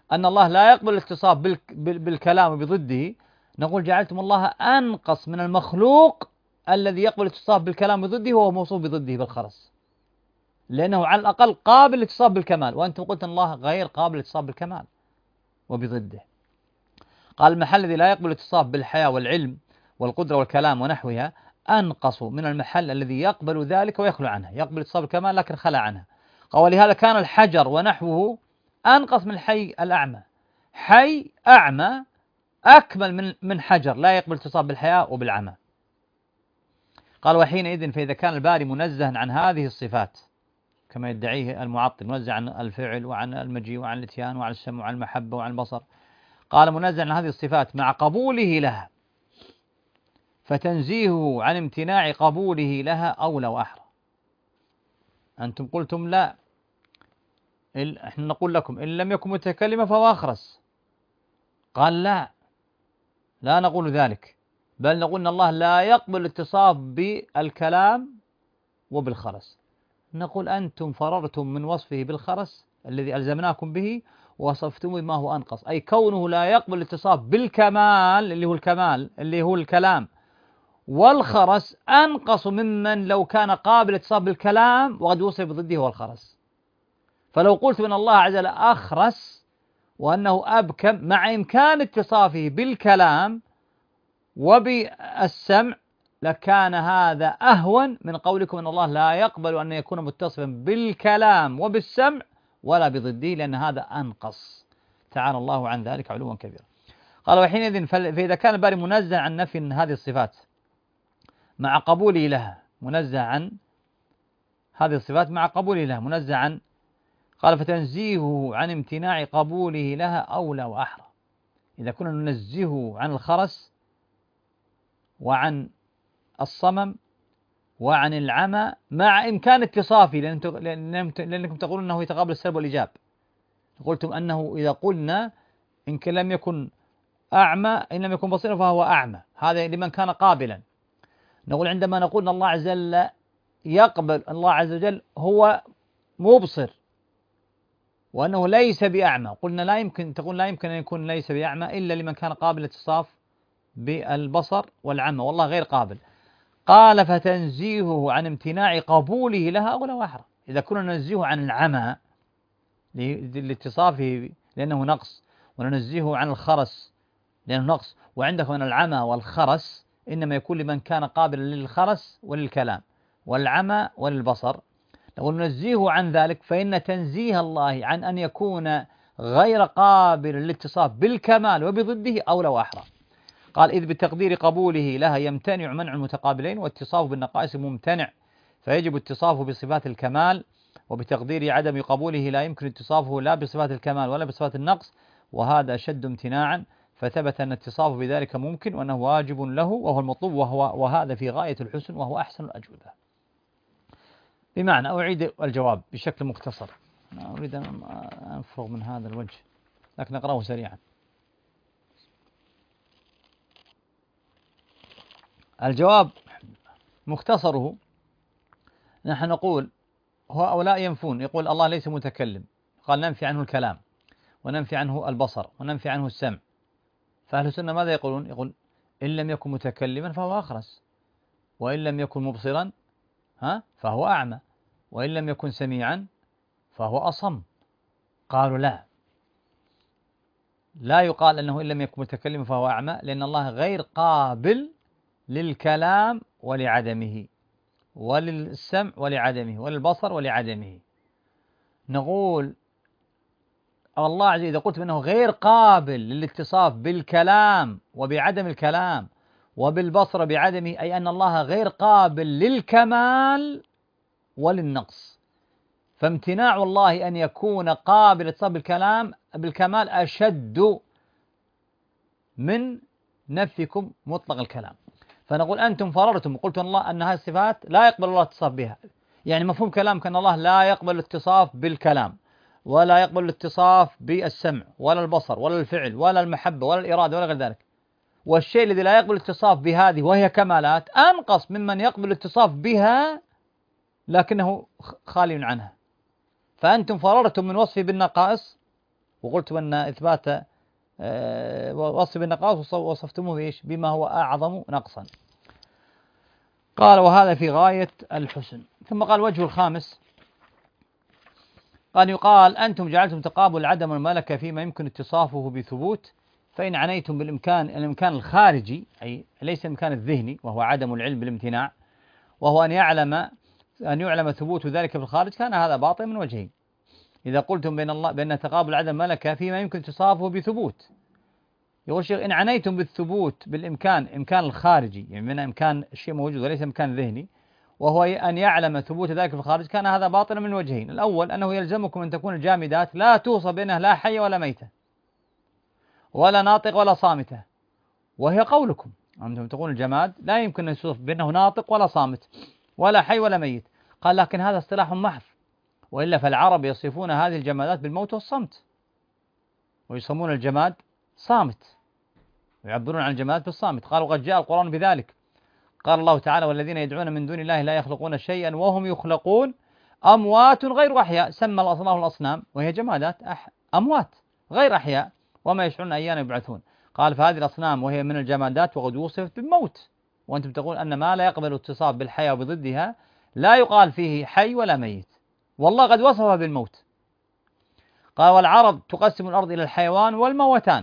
أن الله لا يقبل الاتصاف بالكلام بضده، نقول جعلتم الله أنقص من المخلوق الذي يقبل الاتصاف بالكلام بضده وهو موصوف بضده بالخرس، لأنه على الأقل قابل للاتصاف بالكمال، وأنتم قلت أن الله غير قابل للاتصاف بالكمال وبضده. قال المحل الذي لا يقبل الاتصاف بالحياة والعلم والقدرة والكلام ونحوها أنقص من المحل الذي يقبل ذلك ويخلو عنه، يقبل الاتصاف بالكمال لكن خلى عنها. قال ولهذا كان الحجر ونحوه أنقص من الحي الأعمى، حي أعمى أكمل من من حجر لا يقبل الاتصاف بالحياة وبالعمى. قال وحينئذ فإذا كان الباري منزها عن هذه الصفات كما يدعيه المعطل، منزه عن الفعل وعن المجيء وعن الاتيان وعن السمع وعن المحبة وعن البصر، قال منزه عن هذه الصفات مع قبوله لها، فتنزيهه عن امتناع قبوله لها أولى وأحرى. أنتم قلتم لا، احنا نقول لكم إن لم يكن متكلما فهو أخرس. قال لا، لا نقول ذلك، بل نقول أن الله لا يقبل الاتصاف بالكلام وبالخرس. نقول أنتم فررتم من وصفه بالخرس الذي ألزمناكم به ووصفتم بما هو أنقص، أي كونه لا يقبل الاتصاف بالكمال اللي هو الكمال اللي هو الكلام، والخرس أنقص ممن لو كان قابل الاتصاف بالكلام وقد وصف بضده هو الخرس. فلو قلت أن الله عز وجل أخرس وأنه أبكم مع إمكان اتصافه بالكلام وبالسمع لكان هذا أهون من قولكم أن الله لا يقبل أن يكون متصفا بالكلام وبالسمع ولا بضده، لأن هذا أنقص، تعالى الله عن ذلك علوا كبيرا. قال وحينئذ فإذا كان الباري منزه عن نفي هذه الصفات مع قبوله لها، منزه عن هذه الصفات مع قبوله لها منزه عن، قال فتنزيهه عن امتناع قبوله لها أولى وأحرى. إذا كنا ننزهه عن الخرس وعن الصمم وعن العمى مع إمكان اتصافه، لأنكم تقولون أنه يتقابل السلب والإيجاب، قلتم أنه إذا قلنا إن لم يكن أعمى إن لم يكن بصيرا فهو أعمى، هذا لمن كان قابلا. نقول عندما نقول أن الله عز وجل يقبل، الله عز وجل هو مبصر وأنه ليس بأعمى، قلنا لا يمكن، تقول لا يمكن أن يكون ليس بأعمى إلا لمن كان قابل الاتصاف بالبصر والعمى، والله غير قابل. قال فتنزيهه عن امتناع قبوله لها أولى وأحرى. إذا كنا ننزيه عن العمى لاتصافه لأنه نقص، وننزيه عن الخرس لأنه نقص، وعندكم أن العمى والخرس إنما يكون لمن كان قابلا للخرس وللكلام والعمى وللبصر، نقول ننزيه عن ذلك، فإن تنزيه الله عن أن يكون غير قابل للاتصاف بالكمال وبضده أولى وأحرى. قال إذ بتقدير قبوله لها يمتنع منع المتقابلين واتصاف بالنقائص ممتنع، فيجب اتصافه بصفات الكمال، وبتقدير عدم قبوله لا يمكن اتصافه لا بصفات الكمال ولا بصفات النقص، وهذا أشد امتناعا، فثبت أن اتصافه بذلك ممكن وأنه واجب له وهو المطلوب، وهو وهذا في غاية الحسن وهو أحسن الأجوبة. بمعنى أعيد الجواب بشكل مختصر، أنا أريد أن أنفرغ من هذا الوجه لكن أقرأه سريعا. الجواب مختصره، نحن نقول هؤلاء ينفون، يقول الله ليس متكلم، قال ننفي عنه الكلام وننفي عنه البصر وننفي عنه السمع، فأهل السنة ماذا يقولون؟ يقول إن لم يكن متكلما فهو أخرس، وإن لم يكن مبصرا ها فهو أعمى، وإن لم يكن سميعا فهو أصم. قالوا لا، لا يقال أنه إن لم يكن متكلما فهو أعمى، لأن الله غير قابل للكلام ولعدمه، وللسمع ولعدمه، وللبصر ولعدمه. نقول الله عز وجل إذا قلت أنه غير قابل للاتصاف بالكلام وبعدم الكلام وبالبصر بعدمه، أي أن الله غير قابل للكمال وللنقص، فامتناع الله أن يكون قابل للاتصاف بالكلام بالكمال أشد من نفيكم مطلق الكلام. فنقول أنتم فررتم وقلتم الله أن هذه الصفات لا يقبل الله الاتصاف بها، يعني مفهوم كلامك أن الله لا يقبل الاتصاف بالكلام ولا يقبل الاتصاف بالسمع ولا البصر ولا الفعل ولا المحبة ولا الإرادة ولا غير ذلك، والشيء الذي لا يقبل الاتصاف بهذه وهي كمالات أنقص ممن يقبل الاتصاف بها لكنه خالي عنها. فأنتم فررتم من وصفه بالنقائص وقلتم أن إثبات وصف بالنقائص وصفتموه بإيش؟ بما هو أعظم نقصا. قال وهذا في غاية الحسن. ثم قال وجه الخامس، قال يقال أنتم جعلتم تقابل العدم والملكة فيما يمكن اتصافه بثبوت، فإن عنيتم بالإمكان الإمكان الخارجي، أي ليس الإمكان الذهني وهو عدم العلم بالامتناع، وهو أن يعلم أن يعلم ثبوت ذلك في الخارج، كان هذا باطل من وجهين. إذا قلتم بأن الله بأن تقابل العدم والملكة فيما يمكن اتصافه بثبوت، يقول الشيخ إن عنيتم بالثبوت بالإمكان إمكان الخارجي، يعني من إمكان الشيء موجود وليس إمكان ذهني، وهو أن يعلم ثبوت ذلك في الخارج، كان هذا باطلا من وجهين. الأول أنه يلزمكم أن تكون الجامدات لا توصف بأنها لا حية ولا ميتة ولا ناطق ولا صامتة، وهي قولكم أنتم تقولون الجماد لا يمكن أن يوصف بأنه ناطق ولا صامت ولا حي ولا ميت. قال لكن هذا اصطلاح محض، وإلا فالعرب يصفون هذه الجمادات بالموت والصمت، ويسمون الجماد صامت ويعبرون عن الجماد بالصامت. قالوا قد جاء القرآن بذلك، قال الله تعالى والذين يدعون من دون الله لا يخلقون شيئا وهم يخلقون أموات غير أحياء، سمى الله الأصنام وهي جمادات أح أموات غير أحياء وما يشعرون أيان يبعثون. قال فهذه الأصنام وهي من الجمادات وقد وصفت بالموت، وأنتم تقول أن ما لا يقبل اتصاف بالحياة وبضدها لا يقال فيه حي ولا ميت، والله قد وصفها بالموت. قال والعرب تقسم الأرض إلى الحيوان والموتان،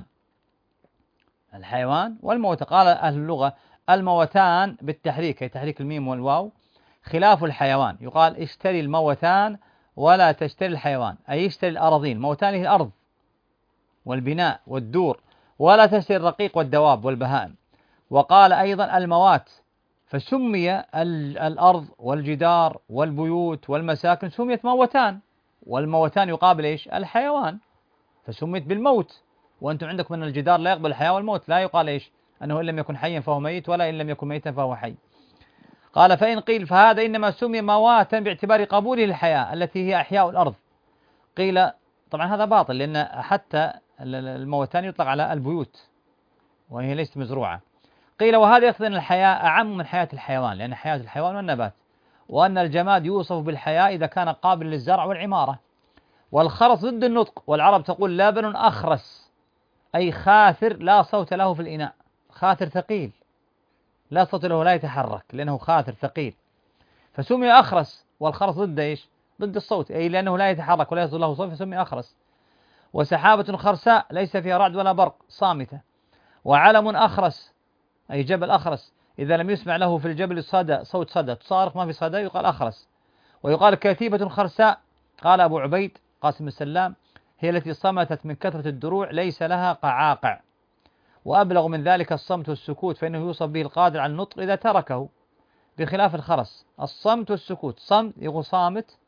الحيوان والموت. قال أهل اللغة الموتان بالتحريك، أي تحريك الميم والواو، خلاف الحيوان، يقال اشتري الموتان ولا تشتري الحيوان، أي اشتري الأراضين، موتان هي الأرض والبناء والدور، ولا تشتري الرقيق والدواب والبهائم. وقال أيضا الموات، فسمي الأرض والجدار والبيوت والمساكن سميت موتان، والموتان يقابل إيش؟ الحيوان، فسميت بالموت. وأنتم عندكم أن الجدار لا يقبل الحياة والموت، لا يقال إيش؟ أنه إن لم يكن حيا فهو ميت، ولا إن لم يكن ميتا فهو حي. قال فإن قيل فهذا إنما سمي مواتا باعتبار قبوله الحياة التي هي أحياء الأرض. قيل طبعا هذا باطل، لأن حتى الموتان يطلق على البيوت وهي ليست مزروعة. قيل وهذا يقتضي أن الحياة أعم من حياة الحيوان، لأن حياة الحيوان والنبات، وأن الجماد يوصف بالحياة إذا كان قابل للزرع والعمارة. والخرس ضد النطق، والعرب تقول لبن أخرس، أي خاثر لا صوت له في الإناء، خاثر ثقيل لا صوت له، لا يتحرك لأنه خاثر ثقيل، فسمي أخرس. والخرس ضد إيش؟ ضد الصوت، أي لأنه لا يتحرك ولا يصدر له صوت فسمي أخرس. وسحابة خرساء ليس فيها رعد ولا برق صامتة. وعلم أخرس، أي جبل أخرس، إذا لم يسمع له في الجبل صدى صوت صدى تصارخ ما في صدى يقال أخرس. ويقال كتيبة خرساء، قال أبو عبيد قاسم السلام هي التي صمتت من كثرة الدروع ليس لها قعاقع. وأبلغ من ذلك الصمت والسكوت، فإنه يوصف به القادر على النطق إذا تركه، بخلاف الخرس الصمت والسكوت، صمت يقول صامت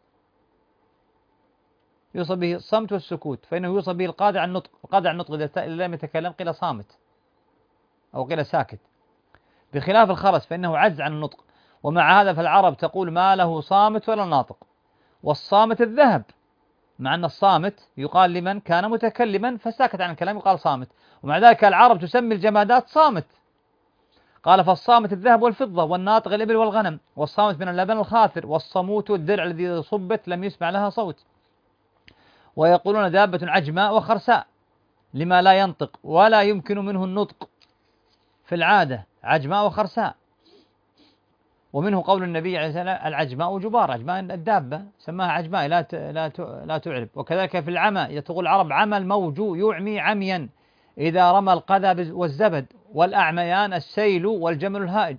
يوصف به الصمت والسكوت، فإنه يوصف به القادر على النطق، القادر على النطق إذا لم يتكلم قيل صامت أو قيل ساكت، بخلاف الخرس فإنه عجز عن النطق. ومع هذا فالعرب تقول ما له صامت ولا ناطق، والصامت الذهب، مع أن الصامت يقال لمن كان متكلما فساكت عن الكلام يقال صامت. ومع ذلك العرب تسمي الجمادات صامت. قال فالصامت الذهب والفضة، والناطق الإبل والغنم، والصامت من اللبن الخاثر، والصموت الدرع الذي صبت لم يسمع لها صوت. ويقولون دابة عجماء وخرساء لما لا ينطق ولا يمكن منه النطق في العادة، عجماء وخرساء. ومنه قول النبي عليه الصلاة والسلام العجماء جبار، عجماء الدابة سماها عجماء لا لا لا تعرب. وكذلك في العمى تقول العرب عمى الموجوع يعمي عميا إذا رمى القذى والزبد، والأعميان السيل والجمل الهائج.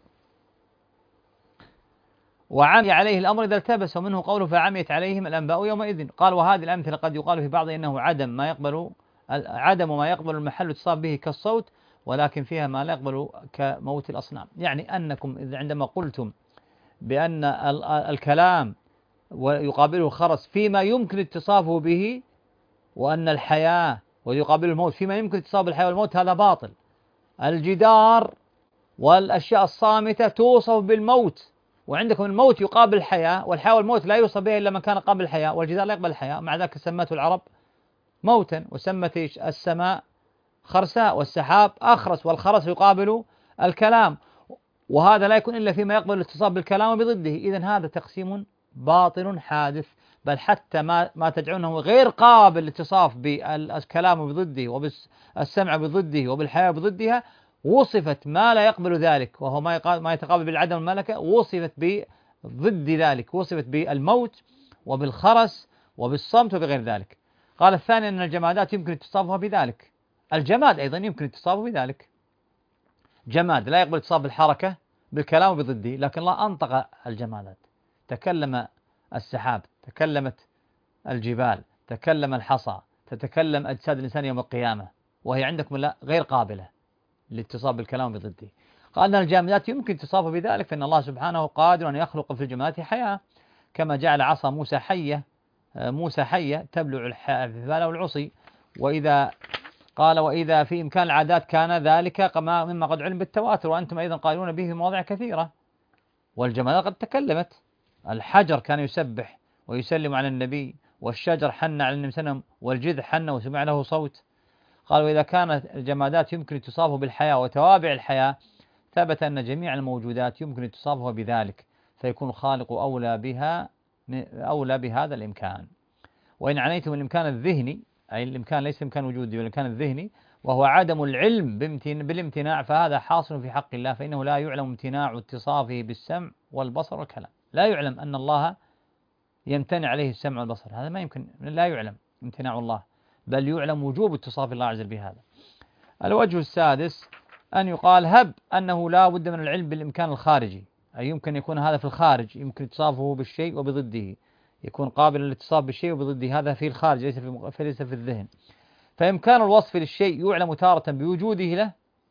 وعمي عليه الأمر إذا التبس، ومنه قوله فعميت عليهم الأنباء يومئذ. قال وهذه الأمثلة قد يقال في بعض إنه عدم ما يقبل عدم ما يقبل المحل اتصاب به كالصوت، ولكن فيها ما لا يقبل كموت الأصنام. يعني أنكم إذا عندما قلتم بأن الكلام ويقابله الخرس فيما يمكن اتصافه به، وأن الحياة ويقابله الموت فيما يمكن اتصاف بالحياة والموت، هذا باطل. الجدار والأشياء الصامتة توصف بالموت، وعندكم الموت يقابل الحياة، والحياة والموت لا يوصف بها إلا من كان قابل الحياة، والجدار لا يقبل الحياة. مع ذلك سمته العرب موتا، وسمت السماء خرساء والسحاب أخرس، والخرس يقابل الكلام، وهذا لا يكون إلا فيما يقبل الاتصال بالكلام وبضده. إذن هذا تقسيم باطل حادث، بل حتى ما ما تجعلونه غير قابل للاتصاف بالكلام بضده وبالسمع بضده وبالحياة بضدها، وصفت ما لا يقبل ذلك، وهو ما ما يتقابل بالعدم والملكة، وصفت بضد ذلك، وصفت بالموت وبالخرس وبالصمت وبغير ذلك. قال الثاني أن الجمادات يمكن اتصافها بذلك، الجماد أيضا يمكن اتصافه بذلك، جماد لا يقبل اتصاف بالحركة بالكلام بضده، لكن الله أنطق الجمادات، تكلم السحاب، تكلمت الجبال، تكلم الحصى، تتكلم أجساد الإنسان يوم القيامة، وهي عندكم لا غير قابلة للاتصاف بالكلام بضده. قال أن الجامدات يمكن اتصافه بذلك، فإن الله سبحانه قادر أن يخلق في الجمادات حياة، كما جعل عصا موسى حية موسى حية تبلع الحبال والعصي. وإذا قال وإذا في إمكان العادات كان ذلك كما مما قد علم بالتواتر، وأنتم أيضا قائلون به في مواضع كثيرة. والجمادات قد تكلمت، الحجر كان يسبح ويسلم على النبي، والشجر حن على النبي صلى الله عليه وسلم، والجذع حن وسمع له صوت. قال وإذا كانت الجمادات يمكن اتصافه بالحياة وتوابع الحياة، ثبت أن جميع الموجودات يمكن اتصافها بذلك، فيكون الخالق أولى بها أولى بهذا الإمكان. وإن عنيتم الإمكان الذهني، أي الإمكان ليس إمكان وجودي والإمكان الذهني، وهو عدم العلم بالامتناع، فهذا حاصل في حق الله، فإنه لا يعلم امتناع اتصافه بالسمع والبصر والكلام. لا يعلم أن الله يمتنع عليه السمع والبصر، هذا ما يمكن، لا يعلم امتناع الله، بل يعلم وجوب اتصاف الله عز وجل بهذا. الوجه السادس أن يقال هب أنه لا بد من العلم بالإمكان الخارجي، أي يمكن يكون هذا في الخارج، يمكن اتصافه بالشيء وبضده، يكون قابل للاتصاف بالشيء وبضده، هذا في الخارج ليس في ليس في الذهن. فإمكان الوصف للشيء يعلم تارة بوجوده له،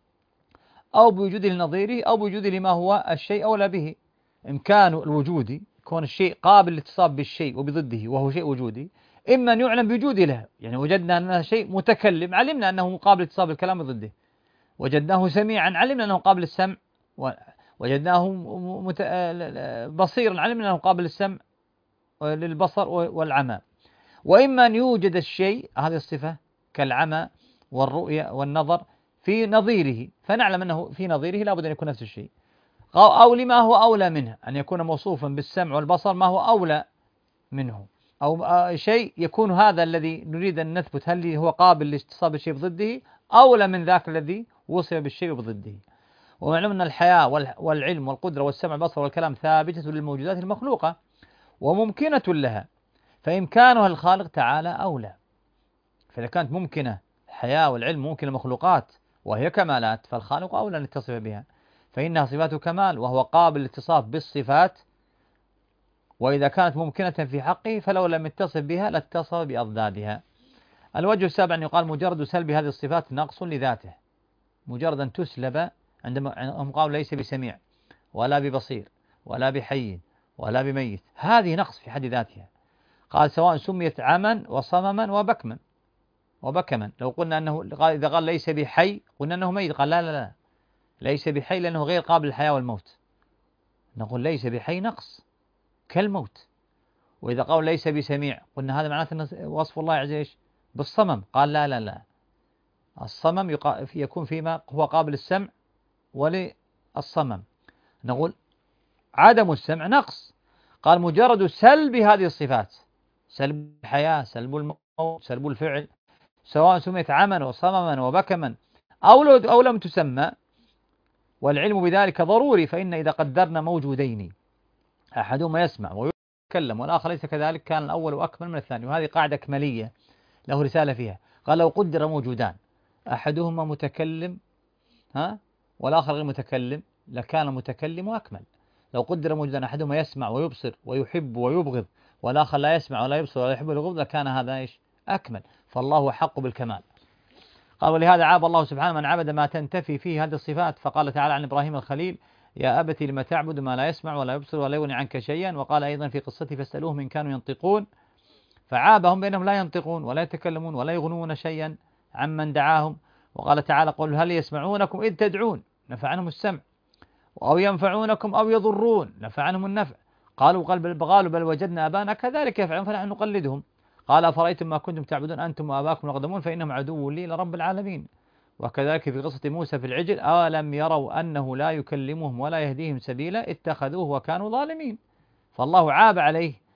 أو بوجوده لنظيره، أو بوجوده لما هو الشيء أولى به. إمكان الوجودي كون الشيء قابل للاتصاف بالشيء وبضده وهو شيء وجودي، إما أن يعلم بوجوده له، يعني وجدنا أنه شيء متكلم علمنا أنه قابل للاتصاف بالكلام بضده، وجدناه سميعا علمنا أنه قابل للسمع، وجدناه مت... بصيرا علمنا أنه قابل للسمع للبصر والعمى. وإما أن يوجد الشيء هذه الصفة كالعمى والرؤية والنظر في نظيره، فنعلم أنه في نظيره لا بد أن يكون نفس الشيء، أو لما هو أولى منه، أن يكون موصوفا بالسمع والبصر ما هو أولى منه، أو شيء يكون هذا الذي نريد أن نثبت هل هو قابل لاتصال بالشيء بضده أولى من ذاك الذي وصف بالشيء بضده. ومعلوم أن الحياة والعلم والقدرة والسمع والبصر والكلام ثابتة للموجودات المخلوقة وممكنة لها، فإمكانها الخالق تعالى أولى. فإذا كانت ممكنة الحياة والعلم ممكن المخلوقات وهي كمالات، فالخالق أولى أن يتصف بها، فإنها صفات كمال وهو قابل للاتصاف بالصفات، وإذا كانت ممكنة في حقه فلو لم يتصف بها لاتصف بأضدادها. الوجه السابع أن يقال مجرد سلب هذه الصفات نقص لذاته، مجرد أن تسلب، عندما هم قالوا ليس بسميع ولا ببصير ولا بحي ولا بميت، هذه نقص في حد ذاتها. قال سواء سميت عما وصمما وبكما وبكما، لو قلنا أنه قال إذا قال ليس بحي قلنا أنه ميت، قال لا لا لا ليس بحي لأنه غير قابل للحياة والموت، نقول ليس بحي نقص كالموت. وإذا قال ليس بسميع قلنا هذا معناته أن وصف الله عز وجل بالصمم، قال لا لا لا الصمم يكون فيما هو قابل للسمع وللصمم، نقول عدم السمع نقص. قال مجرد سلب هذه الصفات، سلب الحياة، سلب الموت، سلب الفعل، سواء سميت عما وصمما وبكما أو أو لم تسمى، والعلم بذلك ضروري، فإن إذا قدرنا موجودين أحدهما يسمع ويتكلم والآخر ليس كذلك كان الأول أكمل من الثاني، وهذه قاعدة كمالية له رسالة فيها. قال لو قدر موجودان أحدهما متكلم ها والآخر غير متكلم لكان المتكلم أكمل. لو قدر موجودان أحدهما يسمع ويبصر ويحب ويبغض والآخر لا يسمع ولا يبصر ولا يحب ولا يبغض لكان هذا إيش أكمل، فالله حق بالكمال. قال ولهذا عاب الله سبحانه من عبد ما تنتفي فيه هذه الصفات، فقال تعالى عن إبراهيم الخليل يا أبت لم تعبد ما لا يسمع ولا يبصر ولا يغني عنك شيئا. وقال أيضا في قصته فاسألوهم إن كانوا ينطقون، فعابهم بأنهم لا ينطقون ولا يتكلمون ولا يغنون شيئا عمن دعاهم. وقال تعالى قل هل يسمعونكم إذ تدعون، نفع عنهم السمع، أو ينفعونكم أو يضرون، نفع عنهم النفع. قالوا قالوا بل وجدنا آباءنا كذلك يفعلون فنحن نقلدهم. قال أفرأيتم ما كنتم تعبدون أنتم وآباءكم الأقدمون فإنهم عدو لي لرب العالمين. وكذلك في قصة موسى في العجل أولم يروا أنه لا يكلمهم ولا يهديهم سبيلا اتخذوه وكانوا ظالمين. فالله عاب عليه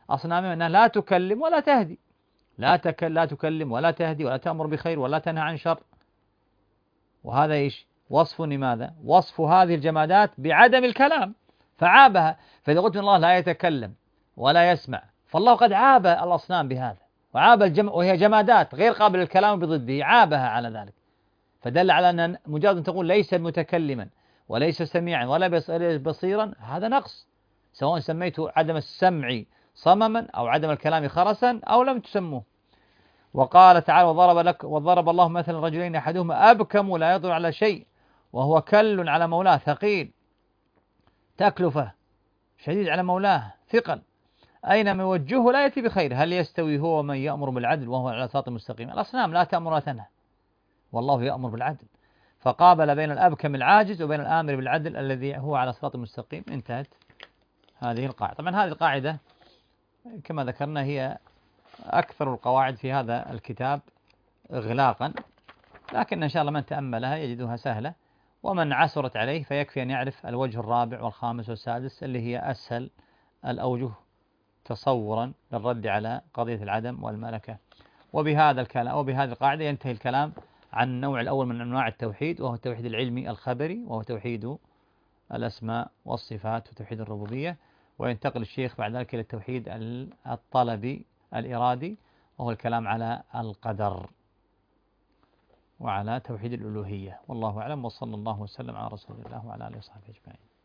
أصنامهم أنها لا تكلم ولا تهدي، لا تك لا تكلم ولا تهدي ولا تأمر بخير ولا تنهى عن شر. وهذا إيش وصف لماذا؟ وصف هذه الجمادات بعدم الكلام، فعابها. فإذا قلت إن الله لا يتكلم ولا يسمع، فالله قد عاب الأصنام بهذا، وعاب الجم وهي جمادات غير قابلة للكلام بضده، عابها على ذلك. فدل على أن مجرد أن تقول ليس متكلما وليس سميعا ولا بصيرا، هذا نقص، سواء سميته عدم السمع صمما أو عدم الكلام خرسا أو لم تسموه. وقال تعالى: وضرب لك وضرب الله مثلا رجلين أحدهما أبكم لا يقدر على شيء وهو كل على مولاه ثقيل، تكلفة شديد على مولاه ثقل، أينما يوجهه لا يأتي بخير. هل يستوي هو من يأمر بالعدل وهو على صراط مستقيم؟ الأصنام لا تأمر ولا تنهى، والله يأمر بالعدل. فقابل بين الأبكم العاجز وبين الآمر بالعدل الذي هو على صراط مستقيم. انتهت هذه القاعدة. طبعا هذه القاعدة كما ذكرنا هي أكثر القواعد في هذا الكتاب إغلاقا، لكن إن شاء الله من تأملها يجدها سهلة، ومن عسرت عليه فيكفي أن يعرف الوجه الرابع والخامس والسادس اللي هي أسهل الأوجه تصورا للرد على قضية العدم والملكة. وبهذا الكلام وبهذه القاعدة ينتهي الكلام عن النوع الأول من أنواع التوحيد، وهو التوحيد العلمي الخبري، وهو توحيد الأسماء والصفات وتوحيد الربوبية. وينتقل الشيخ بعد ذلك إلى التوحيد الطلبي الإرادي، وهو الكلام على القدر وعلى توحيد الألوهية. والله أعلم، وصلى الله وسلم على رسول الله وعلى آله وصحبه أجمعين.